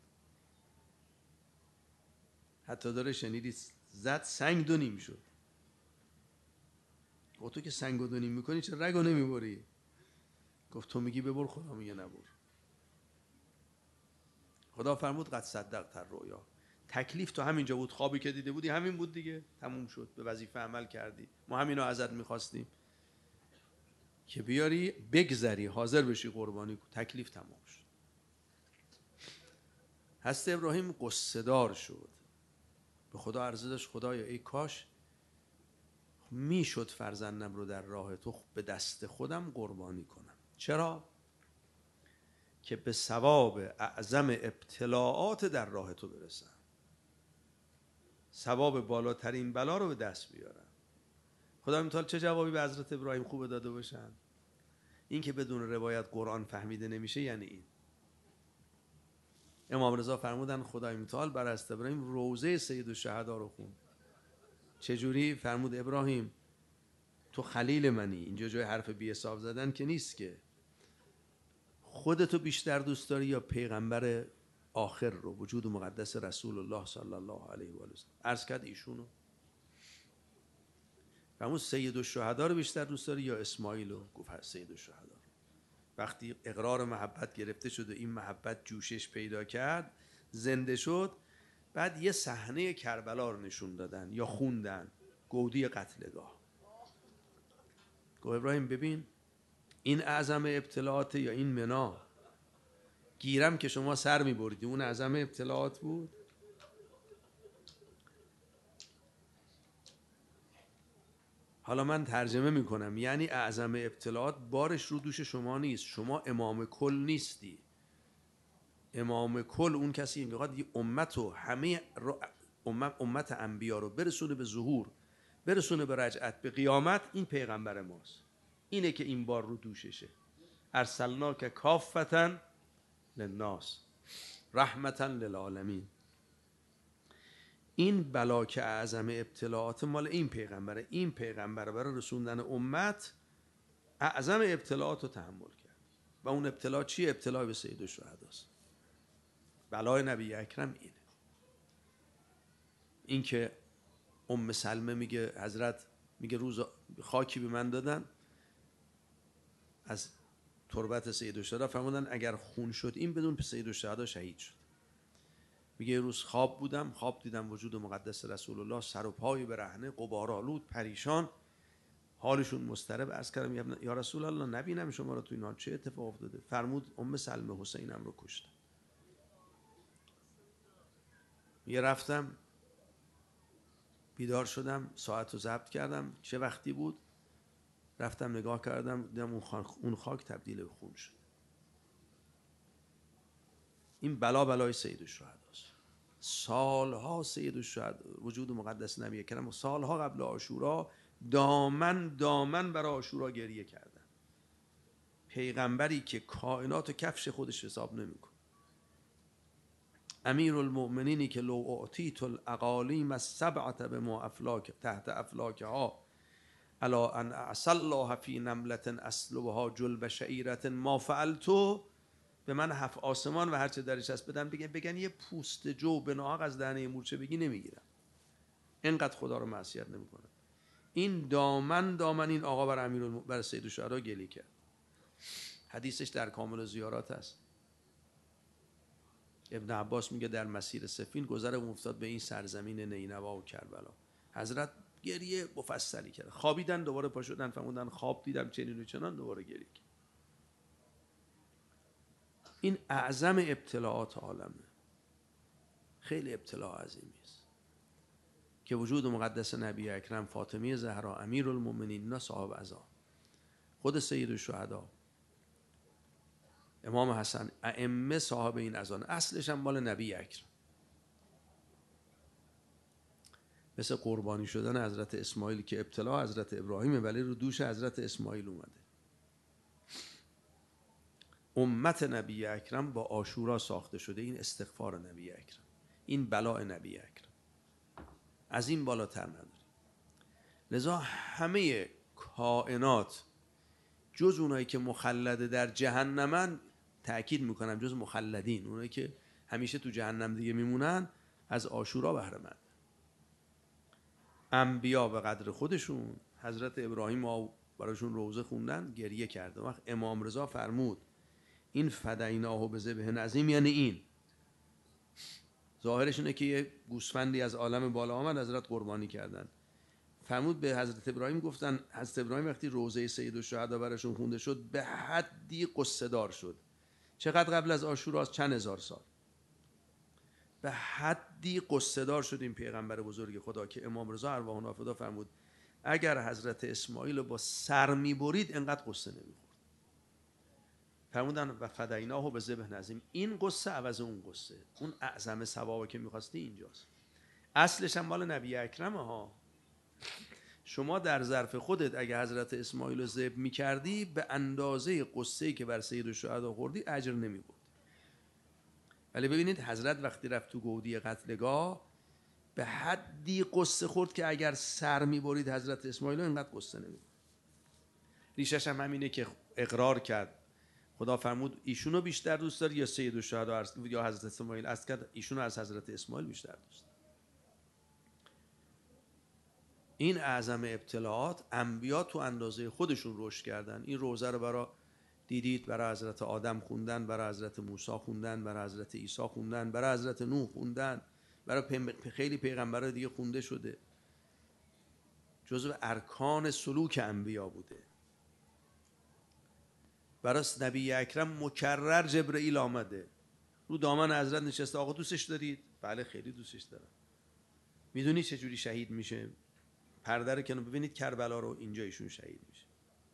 حتی داره شنیدی زد سنگ دو نیم شد. گفت تو که سنگ دو نیم میکنی چه رگو نمیبری؟ گفت تو میگی ببر، خدا میگه نبر. خدا فرمود قد صدقت الرؤیا. تکلیف تو همینجا بود، خوابی که دیده بودی همین بود دیگه، تموم شد، به وظیفه عمل کردی. ما همینو ازت میخواستیم که بیاری بگذری، حاضر بشی قربانی کن، تکلیف تمام شد. حضرت ابراهیم قصه دار شد، به خدا عرضه داشت خدایا ای کاش میشد فرزندم رو در راه تو به دست خودم قربانی کنم. چرا؟ که به ثواب اعظم ابتلاعات در راه تو برسم. ثواب بالاترین بلا رو به دست بیارن. خدا متعال چه جوابی به حضرت ابراهیم خوب داده باشن؟ این که بدون روایت قرآن فهمیده نمیشه یعنی این. امام رضا فرمودن خدای متعال بر حضرت ابراهیم روضه سید الشهدا رو خوند. چجوری؟ فرمود ابراهیم تو خلیل منی. اینجا جای حرف بی حساب زدن که نیست، که خودتو بیشتر دوست داری یا پیغمبر آخر رو، وجود مقدس رسول الله صلی الله علیه و آله. عرض کرد ایشونو. فرمود سید الشهدا رو بیشتر دوست داری یا اسماعیل رو؟ گفت سید الشهدا. وقتی اقرار محبت گرفته شد و این محبت جوشش پیدا کرد، زنده شد، بعد یه صحنه کربلا رو نشون دادن یا خوندن، گودی قتلگاه. گفت ابراهیم ببین این اعظم ابتلاعات یا این منا، گیرم که شما سر می بردی اون اعظم ابتلاعات بود. حالا من ترجمه می کنم، یعنی اعظم ابتلاعات بارش رو دوش شما نیست، شما امام کل نیستی. امام کل اون کسی که میخواد یه امت و همه امت انبیا رو برسونه به ظهور، برسونه به رجعت، به قیامت. این پیغمبر ماست، اینه که این بار رو دوششه. ارسلناک کافتا للناس رحمتا للعالمین. این بلا که اعظم ابتلاعات مال این پیغمبره. این پیغمبر برای رسوندن امت اعظم ابتلاعات رو تحمل کرد. و اون ابتلاع چیه؟ ابتلاع به سید الشهداست. بلای نبی اکرم اینه. این که ام سلمه میگه حضرت میگه روز خاکی به من دادن از تربت سید الشهدا، فرمودن اگر خون شد این بدون سید الشهدا شهید شد. میگه روز خواب بودم، خواب دیدم وجود مقدس رسول الله سر و پای برهنه، غبارآلود، پریشان، حالشون مضطرب. عرض کردم یا رسول الله نبینم شما رو تو این حال، چه اتفاق افتاده؟ فرمود ام سلمه حسینم رو کشتن. یه رفتم بیدار شدم، ساعت رو ضبط کردم چه وقتی بود، رفتم نگاه کردم دیدم اون خاک تبدیل به خون شد. این بلای سید الشهداست. سالها سید الشهدا وجود مقدس نبی اکرم، سالها قبل عاشورا دامن برای عاشورا گریه کردن. پیغمبری که کائنات و کفش خودش حساب نمیکنه، امیر المؤمنینی که لو اعطیت الاقالیم السبعه بما افلاک تحت افلاکها الا ان اعصى الله فی نملة اسلبها جلب شعیرة ما فعلتو، به من 7 آسمان و هرچه درش هست بدن بگن یه پوست جو به ناحق از دهنه مورچه بگی نمیگیرم. اینقدر خدا رو معصیت نمیکنه. این دامن این آقا بر سید الشهدا گلی کرد. حدیثش در کامل زیارات است. ابن عباس میگه در مسیر سفین گذرم افتاد به این سرزمین نینوا و کربلا. حضرت گریه مفصلی کرد. خوابیدن، دوباره پا شدن، فرمودن خواب دیدم چنین و چنان، دوباره گریه کرد. این اعظم ابتلاعات عالمه. خیلی ابتلاع عظیمی است که وجود مقدس نبی اکرم، فاطمه زهرا، امیرالمومنین، اینا صاحب عزا، خود سید الشهدا، امام حسن، ائمه صاحب این اذان، اصلش هم مال نبی اکرم. مثل قربانی شدن حضرت اسماعیل که ابتلا حضرت ابراهیمه ولی رو دوش حضرت اسماعیل اومده. امت نبی اکرم با عاشورا ساخته شده. این استغفار نبی اکرم، این بلاء نبی اکرم، از این بالاتر نداره. لذا همه کائنات جز اونایی که مخلد در جهنمن، تأکید میکنم جز مخلدین، اونایی که همیشه تو جهنم دیگه میمونن، از عاشورا بهره مند. انبیا به قدر خودشون، حضرت ابراهیم براشون روزه خوندن، گریه کرده. وقت امام رضا فرمود این فدیناه بذبح عظیم، یعنی این ظاهرش اینه که یه گوسفندی از عالم بالا آمد، حضرت قربانی کردن. فرمود به حضرت ابراهیم گفتن، حضرت ابراهیم وقتی روزه سید الشهدا براشون خونده شد به حدی قصه دار شد. چقدر قبل از عاشورا؟ چند هزار سال. به حدی قصه دار شد این پیغمبر بزرگ خدا که امام رضا ارواح نافدا فرمود اگر حضرت اسماعیل با سر میبرید انقدر قصه نمیخورد. فرمودن و فدیناه بذبح عظیم. این قصه عوض اون قصه، اون اعظم ثوابی که میخواستی اینجاست. اصلش هم مال نبی اکرمه ها. شما در ظرف خودت اگه حضرت اسماعیل رو ذبح می‌کردی به اندازه قصه‌ای که بر سید الشهدا خوردی اجر نمی‌برد. ولی ببینید حضرت وقتی رفت تو گودی قتلگاه به حدی قصه خورد که اگر سر می‌برید حضرت اسماعیل رو اینقدر قصه نمی‌برد. ریشش هم همینه که اقرار کرد خدا فرمود ایشونو بیشتر دوست داری یا سید الشهدا یا حضرت اسماعیل؟ از کرد ایشونو از حضرت اسماعیل بیشتر دوست. این اعظم ابتلاعات انبیا تو اندازه خودشون رشد کردن. این روزه رو برای دیدید برای حضرت آدم خوندن، برای حضرت موسی خوندن، برای حضرت عیسی خوندن، برای حضرت نوح خوندن، برای خیلی پیغمبرای دیگه خونده شده. جزو ارکان سلوک انبیا بوده. برای نبی اکرم مکرر جبرئیل آمده رو دامن حضرت نشسته، آقا دوستش دارید؟ بله خیلی دوستش دارم. میدونی چه جوری شهید میشه؟ پرده رو کنه ببینید کربلا رو، اینجا ایشون شهید میشه.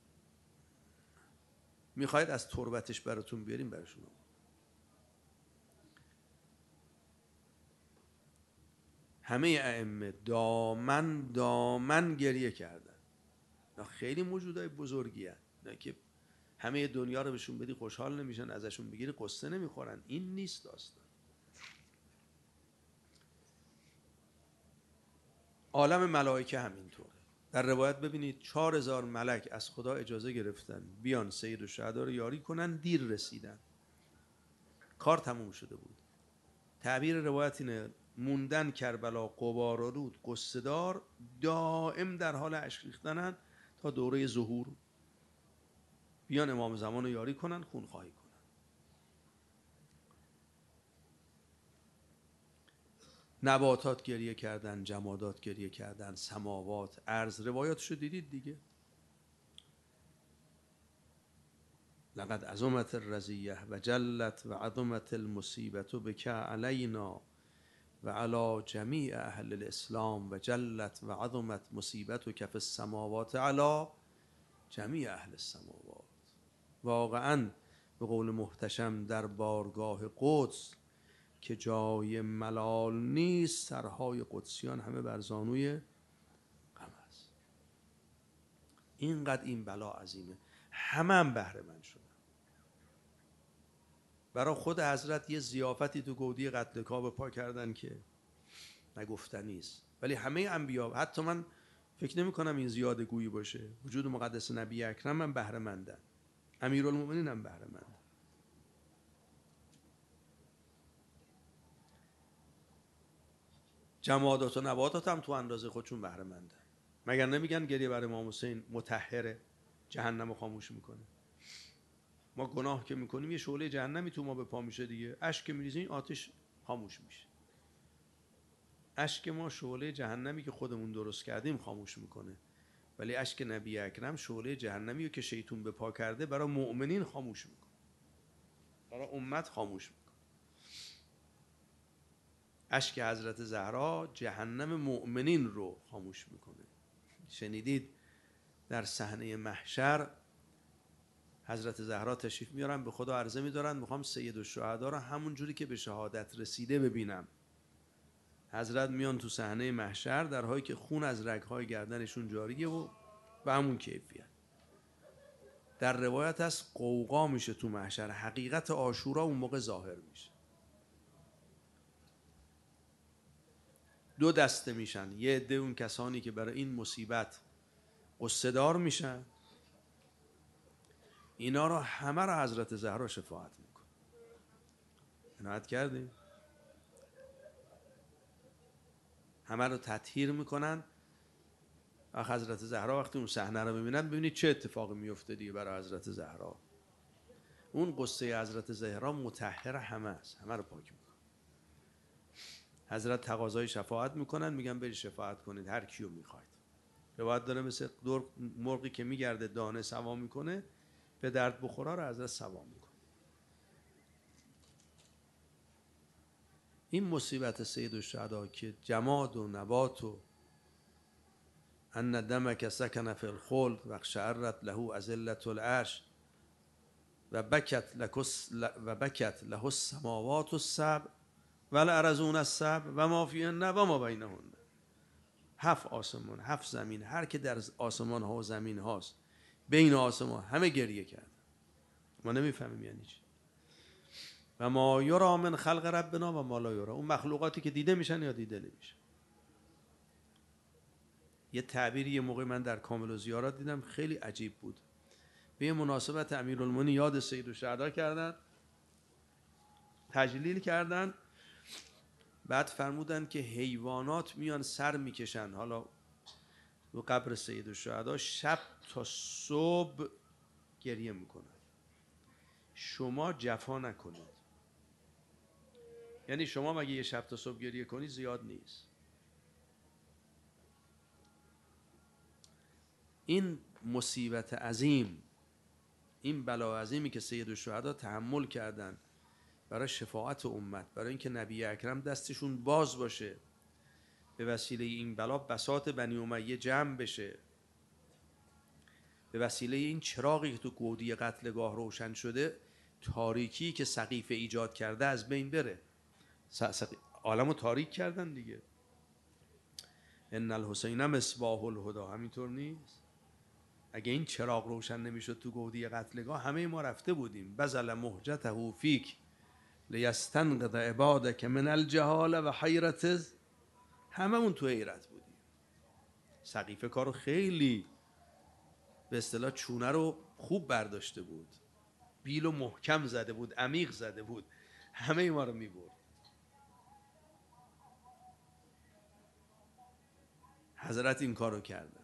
میخواید از تربتش براتون بیاریم براشون. همه ائمه دامن گریه کردن. خیلی موجودای بزرگی هستن که همه دنیا رو بهشون بدی خوشحال نمیشن، ازشون بگیری قصه نمیخورن. این نیست داستان. عالم ملائکه همینطوره. در روایت ببینید 4000 ملک از خدا اجازه گرفتن بیان سید الشهدا رو یاری کنن، دیر رسیدن، کار تموم شده بود. تعبیر روایت اینه موندن کربلا غبار آلود قصه دار دائم در حال اشک ریختنن تا دوره ظهور بیان امام زمان رو یاری کنن، خون خواهی کنن. نباتات گریه کردن، جمادات گریه کردن، سماوات، ارض. روایاتشو دیدید دیگه. لقد عظمت الرزیه و جلت و عظمت المصیبت بک علینا و علی جمیع اهل الاسلام و جلت و عظمت مصیبتک فی السماوات علی جمیع اهل السماوات. واقعا به قول محتشم در بارگاه قدس که جای ملال نیست، سرهای قدسیان همه بر زانوی غم است. اینقدر این بلا عظیمه. همه بهره مند شدن. برای خود حضرت یه ضیافتی تو گودی قتل کعبه پا کردن که نگفتنی است. ولی همه انبیا، حتی من فکر نمی کنم این زیاده گویی باشه، وجود مقدس نبی اکرم من بهره مندن، امیرالمومنین هم بهره مندن. جمادات و نباتات هم تو اندازه خودشون بهره مندن. مگر نمیگن گریه برای امام حسین مطهره، جهنم رو خاموش میکنه؟ ما گناه که میکنیم یه شعله جهنمی تو ما به پا میشه دیگه، اشک که میریزیم آتش خاموش میشه. اشک ما شعله جهنمی که خودمون درست کردیم خاموش میکنه، ولی اشک نبی اکرم شعله جهنمی که شیطون به پا کرده برای مؤمنین خاموش میکنه، برای امت خاموش میکنه. اشک حضرت زهرا جهنم مؤمنین رو خاموش میکنه. شنیدید در صحنه محشر حضرت زهرا تشریف میارن، به خدا عرضه میدارن میخوام سید الشهدا رو همون جوری که به شهادت رسیده ببینم. حضرت میان تو صحنه محشر در حالی که خون از رگهای گردنشون جاریه و به همون کیفیت. در روایت هست قوقا میشه تو محشر، حقیقت عاشورا اون موقع ظاهر میشه. دو دسته میشن، یه عده اون کسانی که برای این مصیبت قصه دار میشن، اینا رو همه رو حضرت زهرا شفاعت میکنه. عنایت کردیم؟ همه رو تطهیر میکنن. حضرت زهرا وقتی اون صحنه رو ببینن، ببینید چه اتفاقی میفته دیگه برای حضرت زهرا. اون قصه حضرت زهرا مطهر همه است، همه رو پاک میکنه. حضرت تقاضای شفاعت میکنن، میگن برید شفاعت کنید هر کیو میخواید. روایت داره مثل دور مرغی که میگرده دانه سوا میکنه، به درد بخورا رو حضرت سوا میکنه. این مصیبت سید الشهدا که جماد و نبات و ان دمک سکن فی الخلد و اقشعرت له اذلة العرش و بکت له السماوات السبع والارضون السبع و ما فیهن و ما بینهن. 7 آسمان، 7 زمین، هر که در آسمان ها و زمین هاست، بین آسمان همه گریه کرد. ما نمیفهمیم یعنی چی. و ما یرا من خلق ربنا و ما لا یرا، اون مخلوقاتی که دیده میشن یا دیده نمیشن. یه تعبیری یه موقع من در کامل و زیارات دیدم خیلی عجیب بود. به مناسبت امیرالمومنین یاد سیدالشهدا کردن، تجلیل کردن، بعد فرمودن که حیوانات میان سر میکشن حالا رو قبر سیدالشهدا، شب تا صبح گریه میکنن. شما جفا نکنید. یعنی شما مگه یه شب تا صبح گریه کنی زیاد نیست. این مصیبت عظیم، این بلا عظیمی که سیدالشهدا تحمل کردن برای شفاعت امت، برای اینکه نبی اکرم دستشون باز باشه، به وسیله این بلا بساط بنی امیه جمع بشه، به وسیله این چراغی که تو گودی قتلگاه روشن شده، تاریکی که سقیفه ایجاد کرده از بین بره. عالمو تاریک کردن دیگه. ان الحسین مصباح الهدی، همینطور نیست؟ اگه این چراغ روشن نمیشد تو گودی قتلگاه، همه ما رفته بودیم. بذل مهجته فیک لیستنقذ عبادک من الجهاله و حیرت، هممون تو حیرت بودیم. سقیفه کارو خیلی به اصطلاح چونه رو خوب برداشته بود، بیل و محکم زده بود، عمیق زده بود، همه ما رو میبرد. حضرت این کارو کردن.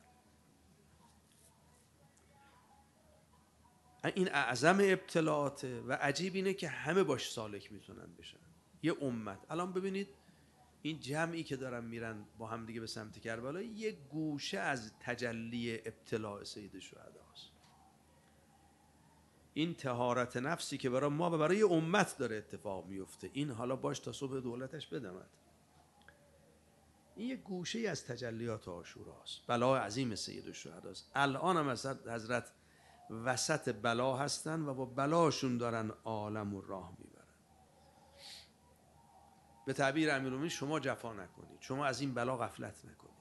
این اعظم ابتلاعاته و عجیب اینه که همه باش سالک میتونن بشن. یه امت الان ببینید این جمعی که دارن میرن با هم دیگه به سمت کربلا، یه گوشه از تجلی ابتلاع سید شهداست. این طهارت نفسی که برای ما و برای امت داره اتفاق میفته، این حالا باش تا صبح دولتش بدمد. این یه گوشه از تجلیات عاشوراست، بلا عظیم سید الشهداست. الان هم حضرت وسط بلا هستن و با بلاشون دارن عالم و راه میبرن. به تعبیر امیرالمومنین شما جفا نکنید، شما از این بلا غفلت نکنید.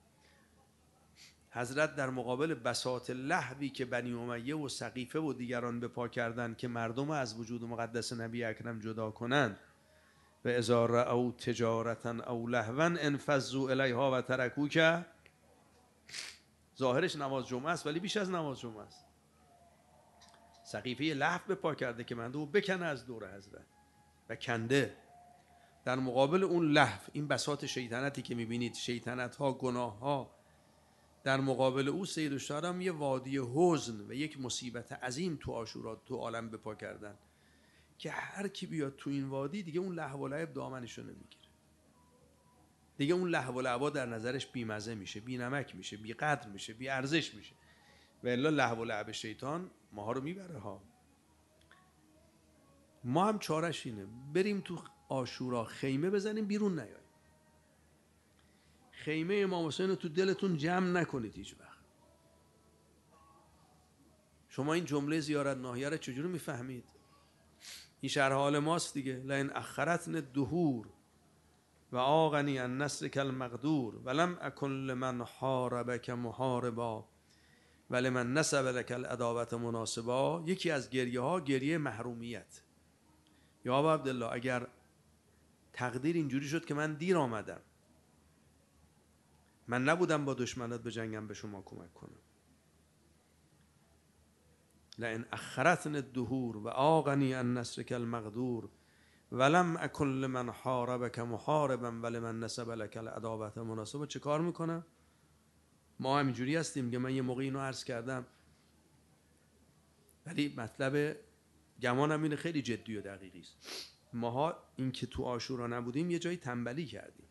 حضرت در مقابل بساط لهوی که بنی امیه و سقیفه و دیگران به پا کردن که مردم از وجود مقدس نبی اکرم جدا کنند، و اذا رأوا تجارتا او لهوا انفضوا الیها و ترکوک، ظاهرش نماز جمعه است ولی بیش از نماز جمعه است. سقیفه لهو به پا کرده که مردم بکنه از دور حضرت و کنده. در مقابل اون لهو، این بساط شیطنتی که میبینید، شیطنت ها، گناه ها، در مقابل او سیدالشهدا هم یه وادی حزن و یک مصیبت عظیم تو عاشورا تو عالم به پا کردن که هر کی بیاد تو این وادی دیگه اون لهو و لعب دامنشو نمیگیره. دیگه اون لهو و لعبا در نظرش بیمزه میشه، بی نمک میشه، بی قدر میشه، بی ارزش میشه. و الا لهو و لعب شیطان ماها رو میبره ها. ما هم چارش اینه بریم تو عاشورا خیمه بزنیم بیرون نیاییم. خیمه امام حسین رو تو دلتون جمع نکنید هیچ وقت. شما این جمله زیارت ناحیه رو چجوری میفهمید؟ این شرح حال ماست دیگه. لئن اخرتن الدهور و آغنی عن نصرک المقدور ولم اکن لمن حاربک محاربا ولمن نسب لک العداوة مناسبا. یکی از گریه ها گریه محرومیت. یا ابا عبدالله اگر تقدیر اینجوری شد که من دیر آمدم، من نبودم با دشمنات به جنگم به شما کمک کنم. لئن اخرتن الدهور و آغنی عن نصرک المقدور ولم اکن لمن حاربک محاربا ولمن نسب لک العداوة مناسبا. چه کار میکنم؟ ما همینجوری هستیم که من یه موقع اینو عرض کردم، ولی مطلب گمانم اینه خیلی جدی و دقیقی است. ماها این که تو عاشورا نبودیم یه جایی تنبلی کردیم.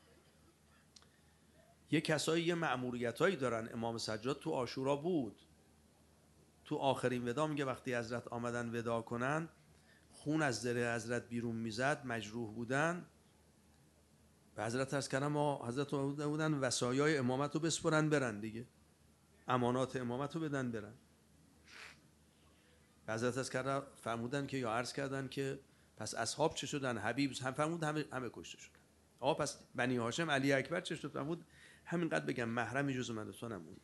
یه کسایی یه مأموریتایی دارن. امام سجاد تو عاشورا بود، تو آخرین ودا میگه وقتی حضرت آمدن ودا کنن، خون از زره حضرت بیرون میزد، مجروح بودن. به حضرت عرض کردم ما حضرت بودن وصایای امامت رو بسپرن برن دیگه، امانات امامت رو بدن برن. به حضرت عرض کردن فرمودن که یا عرض کردن که پس اصحاب چه شدن؟ حبیب هم فرمود همه کشته شدن. آقا پس بنی هاشم علی اکبر چه شد؟ فرمود همینقدر بگم محرمی جز من و تو نموند.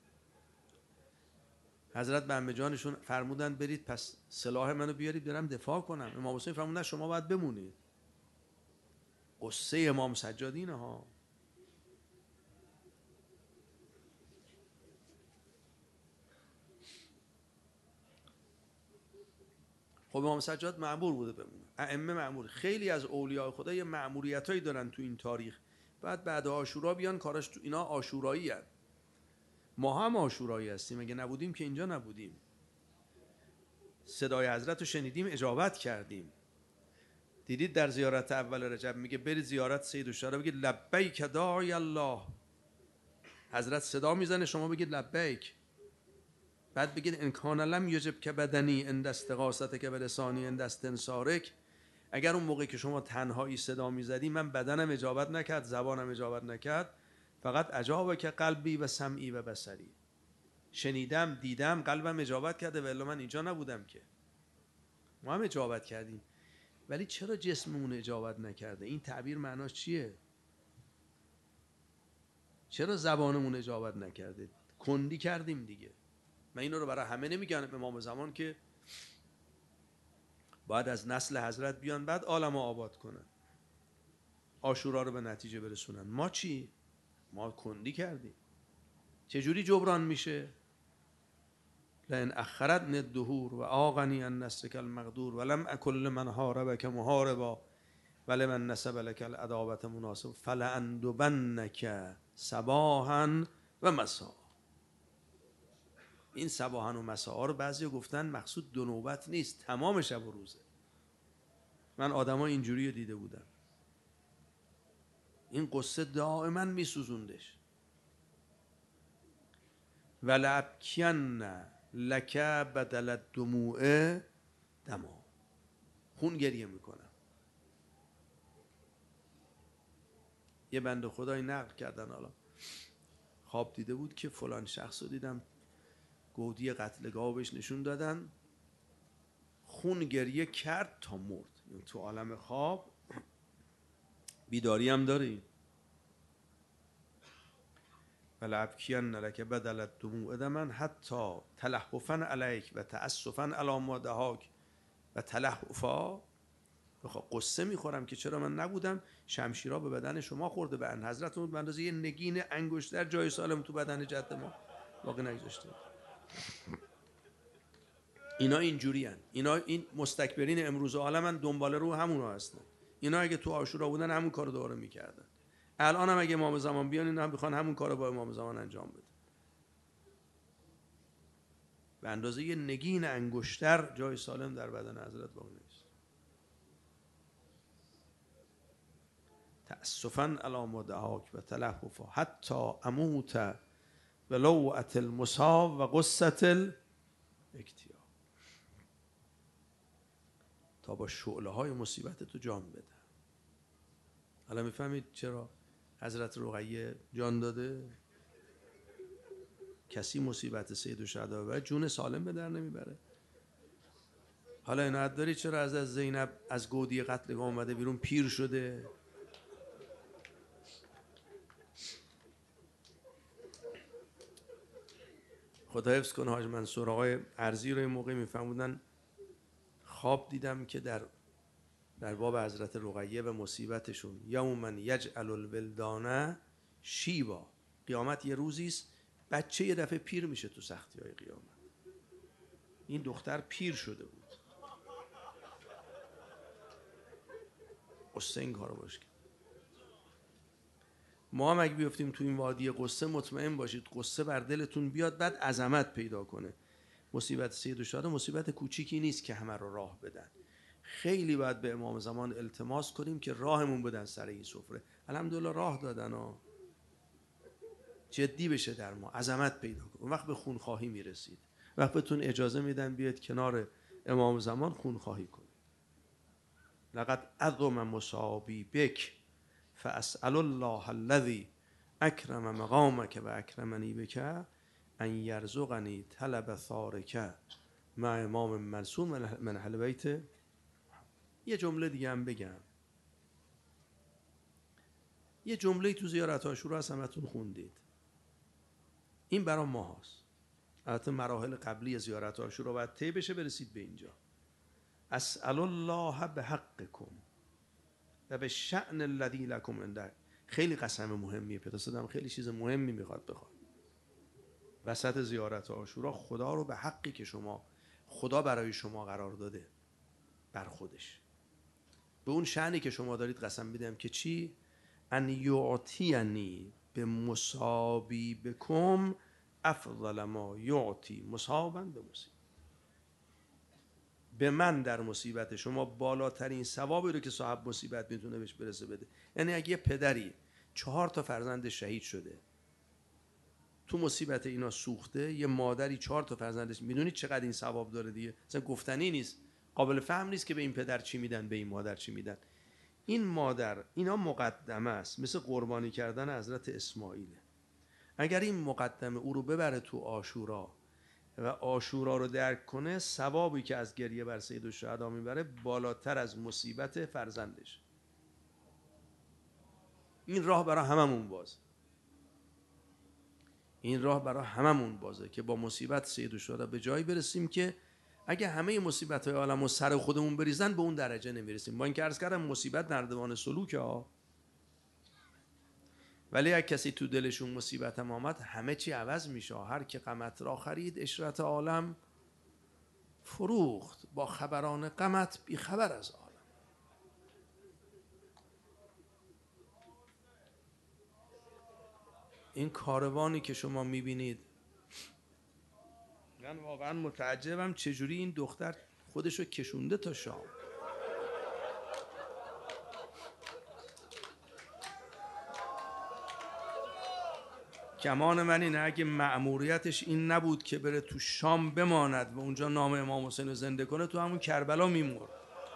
حضرت به عمه جانشون فرمودن برید پس سلاح منو بیارید برم دفاع کنم. امام حسین فرمودن شما باید بمونید. قصه امام سجاد اینه ها. خب امام سجاد مأمور بوده بمونه، ائمه مأمور. خیلی از اولیاء خدا یه مأموریتایی دارن تو این تاریخ، بعد عاشورا بیان کاراش تو اینا عاشورایی هست. ما هم عاشورایی هستیم، اگه نبودیم که اینجا نبودیم. صدای حضرت رو شنیدیم، اجابت کردیم. دیدید در زیارت اول رجب میگه برید زیارت سید الشهدا بگید لبیک داعی الله. حضرت صدا میزنه شما بگید لبیک. بعد بگید ان کان لم یجب که بدنی عند استغاثتک که بلسانی عند استنصارک. اگر اون موقع که شما تنهایی صدا میزدی من بدنم اجابت نکرد، زبانم اجابت نکرد، فقط اجابه که قلبی و سمعی و بصری. شنیدم دیدم قلبم اجابت کرده، ولی من اینجا نبودم که. ما هم اجابت کردیم، ولی چرا جسممون اجابت نکرده؟ این تعبیر معناش چیه؟ چرا زبانمون اجابت نکرده؟ کندی کردیم دیگه. من اینو رو برای همه نمیگم، امام زمان که باید از نسل حضرت بیان بعد عالم آباد کنن، عاشورا رو به نتیجه برسونن. ما چی؟ ما کندی کردیم. چجوری جبران میشه؟ لئن اخرتنی الدهور و آغنی عن نصرک المقدور ولم اکن لمن حاربک محاربا ولمن نسب لک العداوة مناصب فلأندبنک صباحا و مساء. این صباحا و مساء رو بعضی گفتن مقصود دو نوبت نیست، تمام شب و روزه. من آدما اینجوری دیده بودم. این قصه دائما میسوزوندش. ولابکین لک بدل الدموع دما. خون گریه میکنم. یه بنده خدایی نقل کردن، حالا خواب دیده بود که فلان شخص رو دیدم، گودی قتلگاه بهش نشون دادن، خون گریه کرد تا مرد. تو عالم خواب بیداری هم داری. ولابکین لک بدل الدموع دما حتی تلهفا علیک و تأسفا علی ما دهاک و تلهفا. قصه میخورم که چرا من نبودم، شمشیرها به بدن شما خورده، به حضرت بود به اندازه یه نگین انگشتر جای سالم تو بدن جد ما باقی نگذاشته. اینا اینجوری هن. اینا این مستکبرین امروز عالمن، دنبال رو همونا هستن. اینا اگه تو عاشورا بودن همون کارو دوباره میکردن. الان هم اگه امام زمان بیان اینا هم بخوان همون کارو با امام زمان انجام بدن. به اندازه یه نگین انگشتر جای سالم در بدن حضرت باقی نیست. تأسفاً علی ما دعاک و تلهفا حتی اموت بلوعة المصاب و قصة الاکتیاب. تا با شعله های مصیبت تو جان بده. حالا میفهمید چرا حضرت رقیه جان داده؟ کسی مصیبت سید الشهدا و جون سالم به در نمیبره. حالا عنایت داری چرا از زینب از گودی قتلگاه اومده بیرون، پیر شده؟ خدا حفظ کنه حاج منصور آقای ارزی رو این موقع میفهمودن خواب دیدم که در باب حضرت رقیه و مصیبتشون، یوما یجعل الولدان شیبا، قیامت یه روزی است بچه یه دفعه پیر میشه تو سختی های قیامت. این دختر پیر شده بود. قصه این کارو باش کرد. ما هم اگه بیفتیم تو این وادی قصه، مطمئن باشید قصه بر دلتون بیاد بعد عظمت پیدا کنه. مصیبت سید الشهدا مصیبت کوچیکی نیست که همه رو راه بدن. خیلی باید به امام زمان التماس کنیم که راهمون بدن سر این سفره. الحمدلله راه دادن ها. جدی بشه در ما، عظمت پیدا کنه. وقت به خونخواهی میرسید، وقت بهتون اجازه میدن بیاد کنار امام زمان خونخواهی کنید. لقد عظم مصابی بک فاسأل الله الذی اکرم مقامک و اکرمنی بک ان یرزقنی طلب ثارک مع امام منصور من اهل بیت. یه جمله دیگه هم بگم. یه جمله تو زیارت عاشورا هست، همتون خوندید. این برای ما هست. البته مراحل قبلی زیارت عاشورا باید طی بشه برسید به اینجا. اسأل الله بحقکم و به شأن الذی لکم عنده. خیلی قسم مهمیه، پدر صدام خیلی چیز مهمی میخواد بخواد. وسط زیارت عاشورا خدا رو به حقی که خدا برای شما قرار داده بر خودش، به اون شأنی که شما دارید قسم میدم که چی؟ ان یعطینی به مصابی بکم افضل ما یعطی مصابا به مصیبت. به من در مصیبت شما بالاترین ثوابی رو که صاحب مصیبت میتونه بهش برسه بده. یعنی اگه یه پدری 4 فرزند شهید شده، تو مصیبت اینا سوخته، یه مادری 4 فرزندش، میدونید چقدر این ثواب داره دیگه؟ مثلا گفتنی نیست، قابل فهم نیست که به این پدر چی میدن، به این مادر چی میدن. این مادر اینا مقدمه است، مثل قربانی کردن حضرت اسماعیله. اگر این مقدمه او رو ببره تو عاشورا و عاشورا رو درک کنه، ثوابی که از گریه بر سید الشهدا میبره بالاتر از مصیبت فرزندش. این راه برای هممون باز. این راه برای هممون بازه که با مصیبت سید الشهدا به جایی برسیم که اگه همه مصیبت‌های عالم رو سر خودمون بریزن به اون درجه نمیرسیم. با اینکه عرض کردم مصیبت نردبان سلوکه ها، ولی اگه کسی تو دلشون مصیبت هم آمد همه چی عوض میشه. هر که غمت را خرید عشرت عالم فروخت، با خبران غمت بی خبر از عالم. این کاروانی که شما میبینید، من واقعا متعجبم چجوری این دختر خودشو کشونده تا شام. گمان من اینه اگه مأموریتش این نبود که بره تو شام بماند و اونجا نام امام حسین رو زنده کنه، تو همون کربلا میمرد.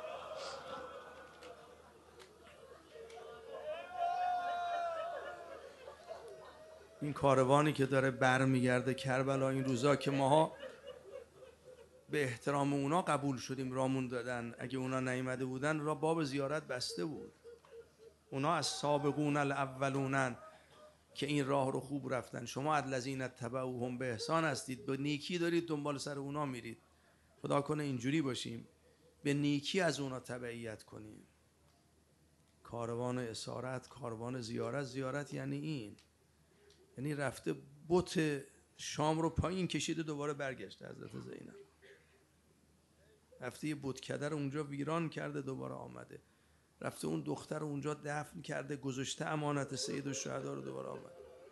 این کاروانی که داره برمیگرده کربلا این روزا که ماها به احترام اونا قبول شدیم، رامون دادن، اگه اونا نیامده بودن را باب زیارت بسته بود. اونا از سابقون الاولونن که این راه رو خوب رفتن. شما الذین تبعوهم به احسان هستید، به نیکی دارید دنبال سر اونا میرید. خدا کنه اینجوری باشیم، به نیکی از اونا تبعیت کنیم. کاروان اسارت، کاروان زیارت. زیارت یعنی این، یعنی رفته بت شام رو پایین کشیده دوباره برگشته. حضرت زینب رفته یه بتکده رو اونجا ویران کرده دوباره آمده، رفته اون دختر رو اونجا دفن کرده گذاشته امانت سید الشهدا رو دوباره آمده.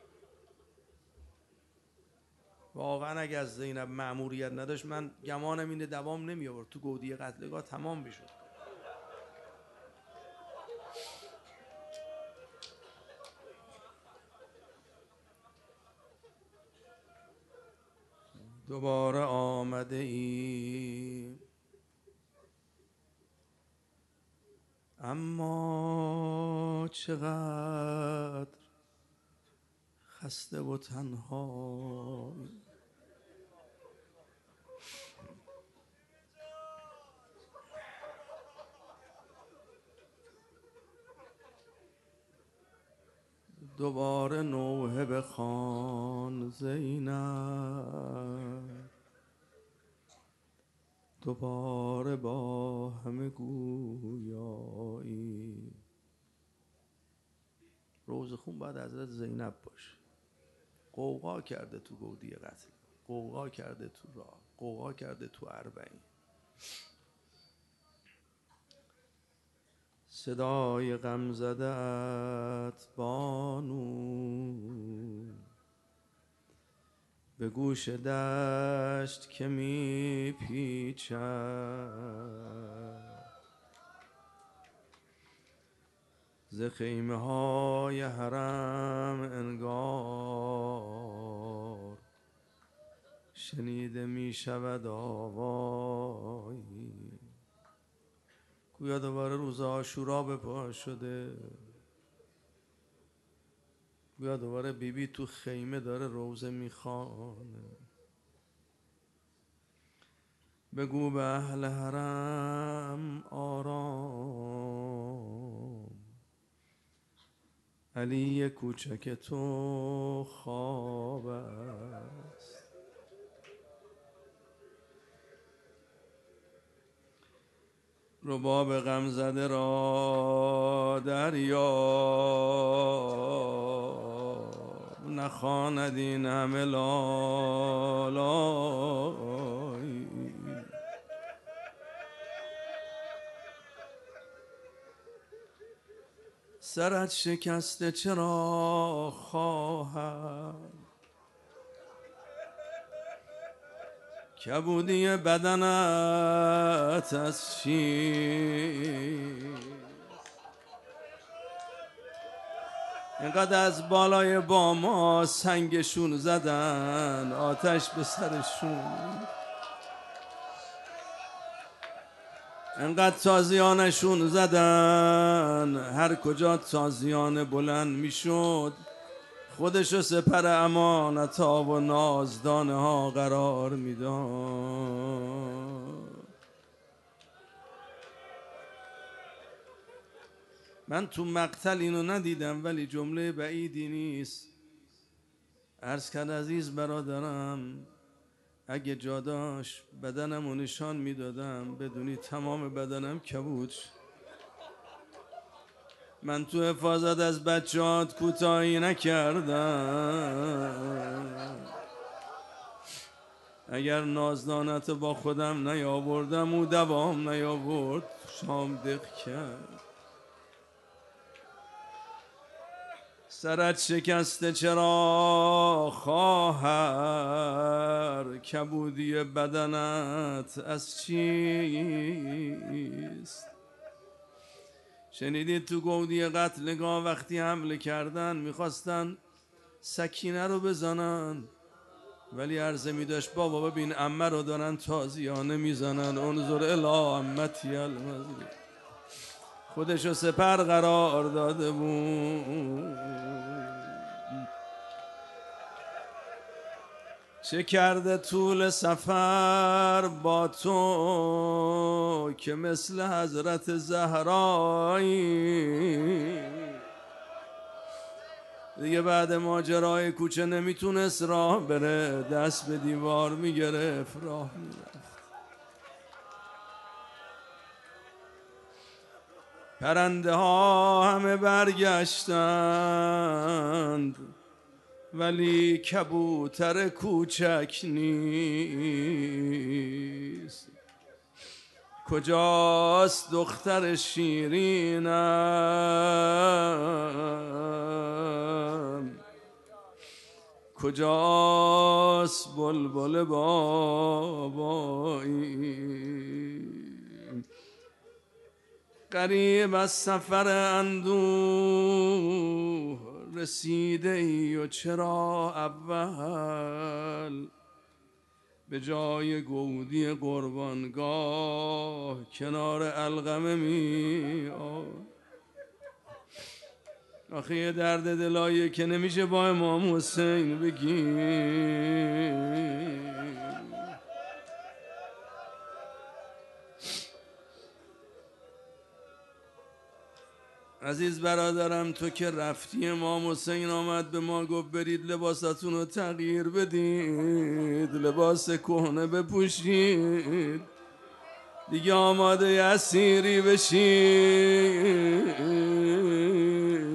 واقعا اگه از زینب مأموریت نداشت من گمانم اینه دوام نمی آورد، تو گودی قتلگاه تمام بشد. دوباره آمده ای اما چقدر خسته و تنها. دوباره نوحه بخوان زینب، دوباره با همه گویایی. روز خون باید حضرت زینب باشه. قوقا کرده تو گودی قتل، قوقا کرده تو راه، قوقا کرده تو اربعین. صدای غم زده‌ات بانو به گوش دشت که می پیچد، ز خیمه های حرم انگار شنیده می شود آوایی. گویا دوباره روز عاشورا به پا شده، گویا دوباره بیبی تو خیمه داره روزه میخوانه. بگو به اهل حرم آرام، علی کوچک تو خواب است. رباب غم زده را دریاب، نخواند این همه لالایی. سرت شکسته چرا خواهد، کبودی بدنت از چیست؟ اینقدر از بالای باما سنگشون زدن، آتش به سرشون، اینقدر تازیانشون زدن، هر کجا تازیانه بلند میشد خودشو سپر امانت ها و نازدانه ها قرار میداد. من تو مقتل اینو ندیدم ولی جمله بعیدی نیست. عرض کرد عزیز برادرم، اگه جا داشت بدنم رو نشان میدادم، بدونی تمام بدنم کبود. من تو حفاظت از بچهات کوتاهی نکردم، اگر نازدانت با خودم نیاوردم او دوام نیاورد شام دق کرد. سرت شکسته چرا خواهر، کبودی بدنت از چیست؟ شنیدید تو گودی قتلگاه وقتی حمله کردن میخواستن سکینه رو بزنن، ولی عرضه میداشت بابا ببین عمه رو دارن تازیانه میزنن، انظر الی عمتی المظلوم. خودشو سپر قرار داده بود. چه کرده طول سفر با تو که مثل حضرت زهرایی، دیگه بعد ماجرای کوچه نمیتونست راه بره، دست به دیوار میگرفت راه میرفت. پرنده ها همه برگشتند ولی کبوتر کوچک نیست. کجاست دختر شیرینم، کجاست بلبل بابایی؟ قریب از سفر اندوه رسیده ای و چرا اول به جای گودی قربانگاه کنار علقمه می آخه یه درد دلاییه که نمیشه با امام حسین بگی. عزیز برادرم، تو که رفتی امام حسین آمد به ما گفت برید لباساتون رو تغییر بدید، لباس کهنه بپوشید، دیگه آماده اسیری بشید.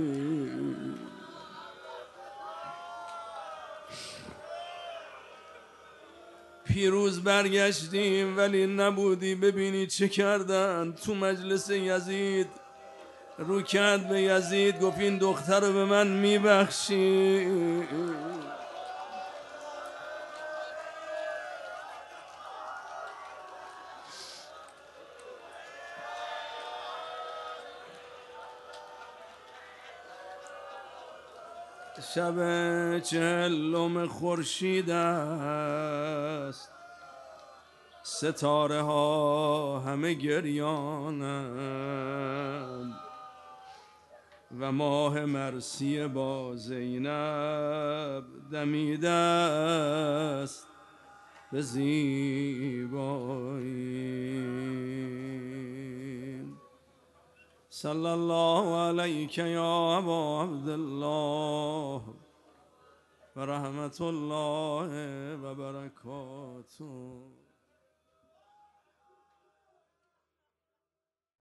پیروز برگشتیم ولی نبودی. ببینی چه کردن تو مجلس یزید. رو کرد به یزید گفت این دختر رو به من میبخشی؟ شب چهلم خورشید است، ستاره ها همه گریانند و ماه مرسی با زینب دمیده است. به زیبایی. صلی الله علیک یا ابا عبدالله و رحمت الله و برکاته.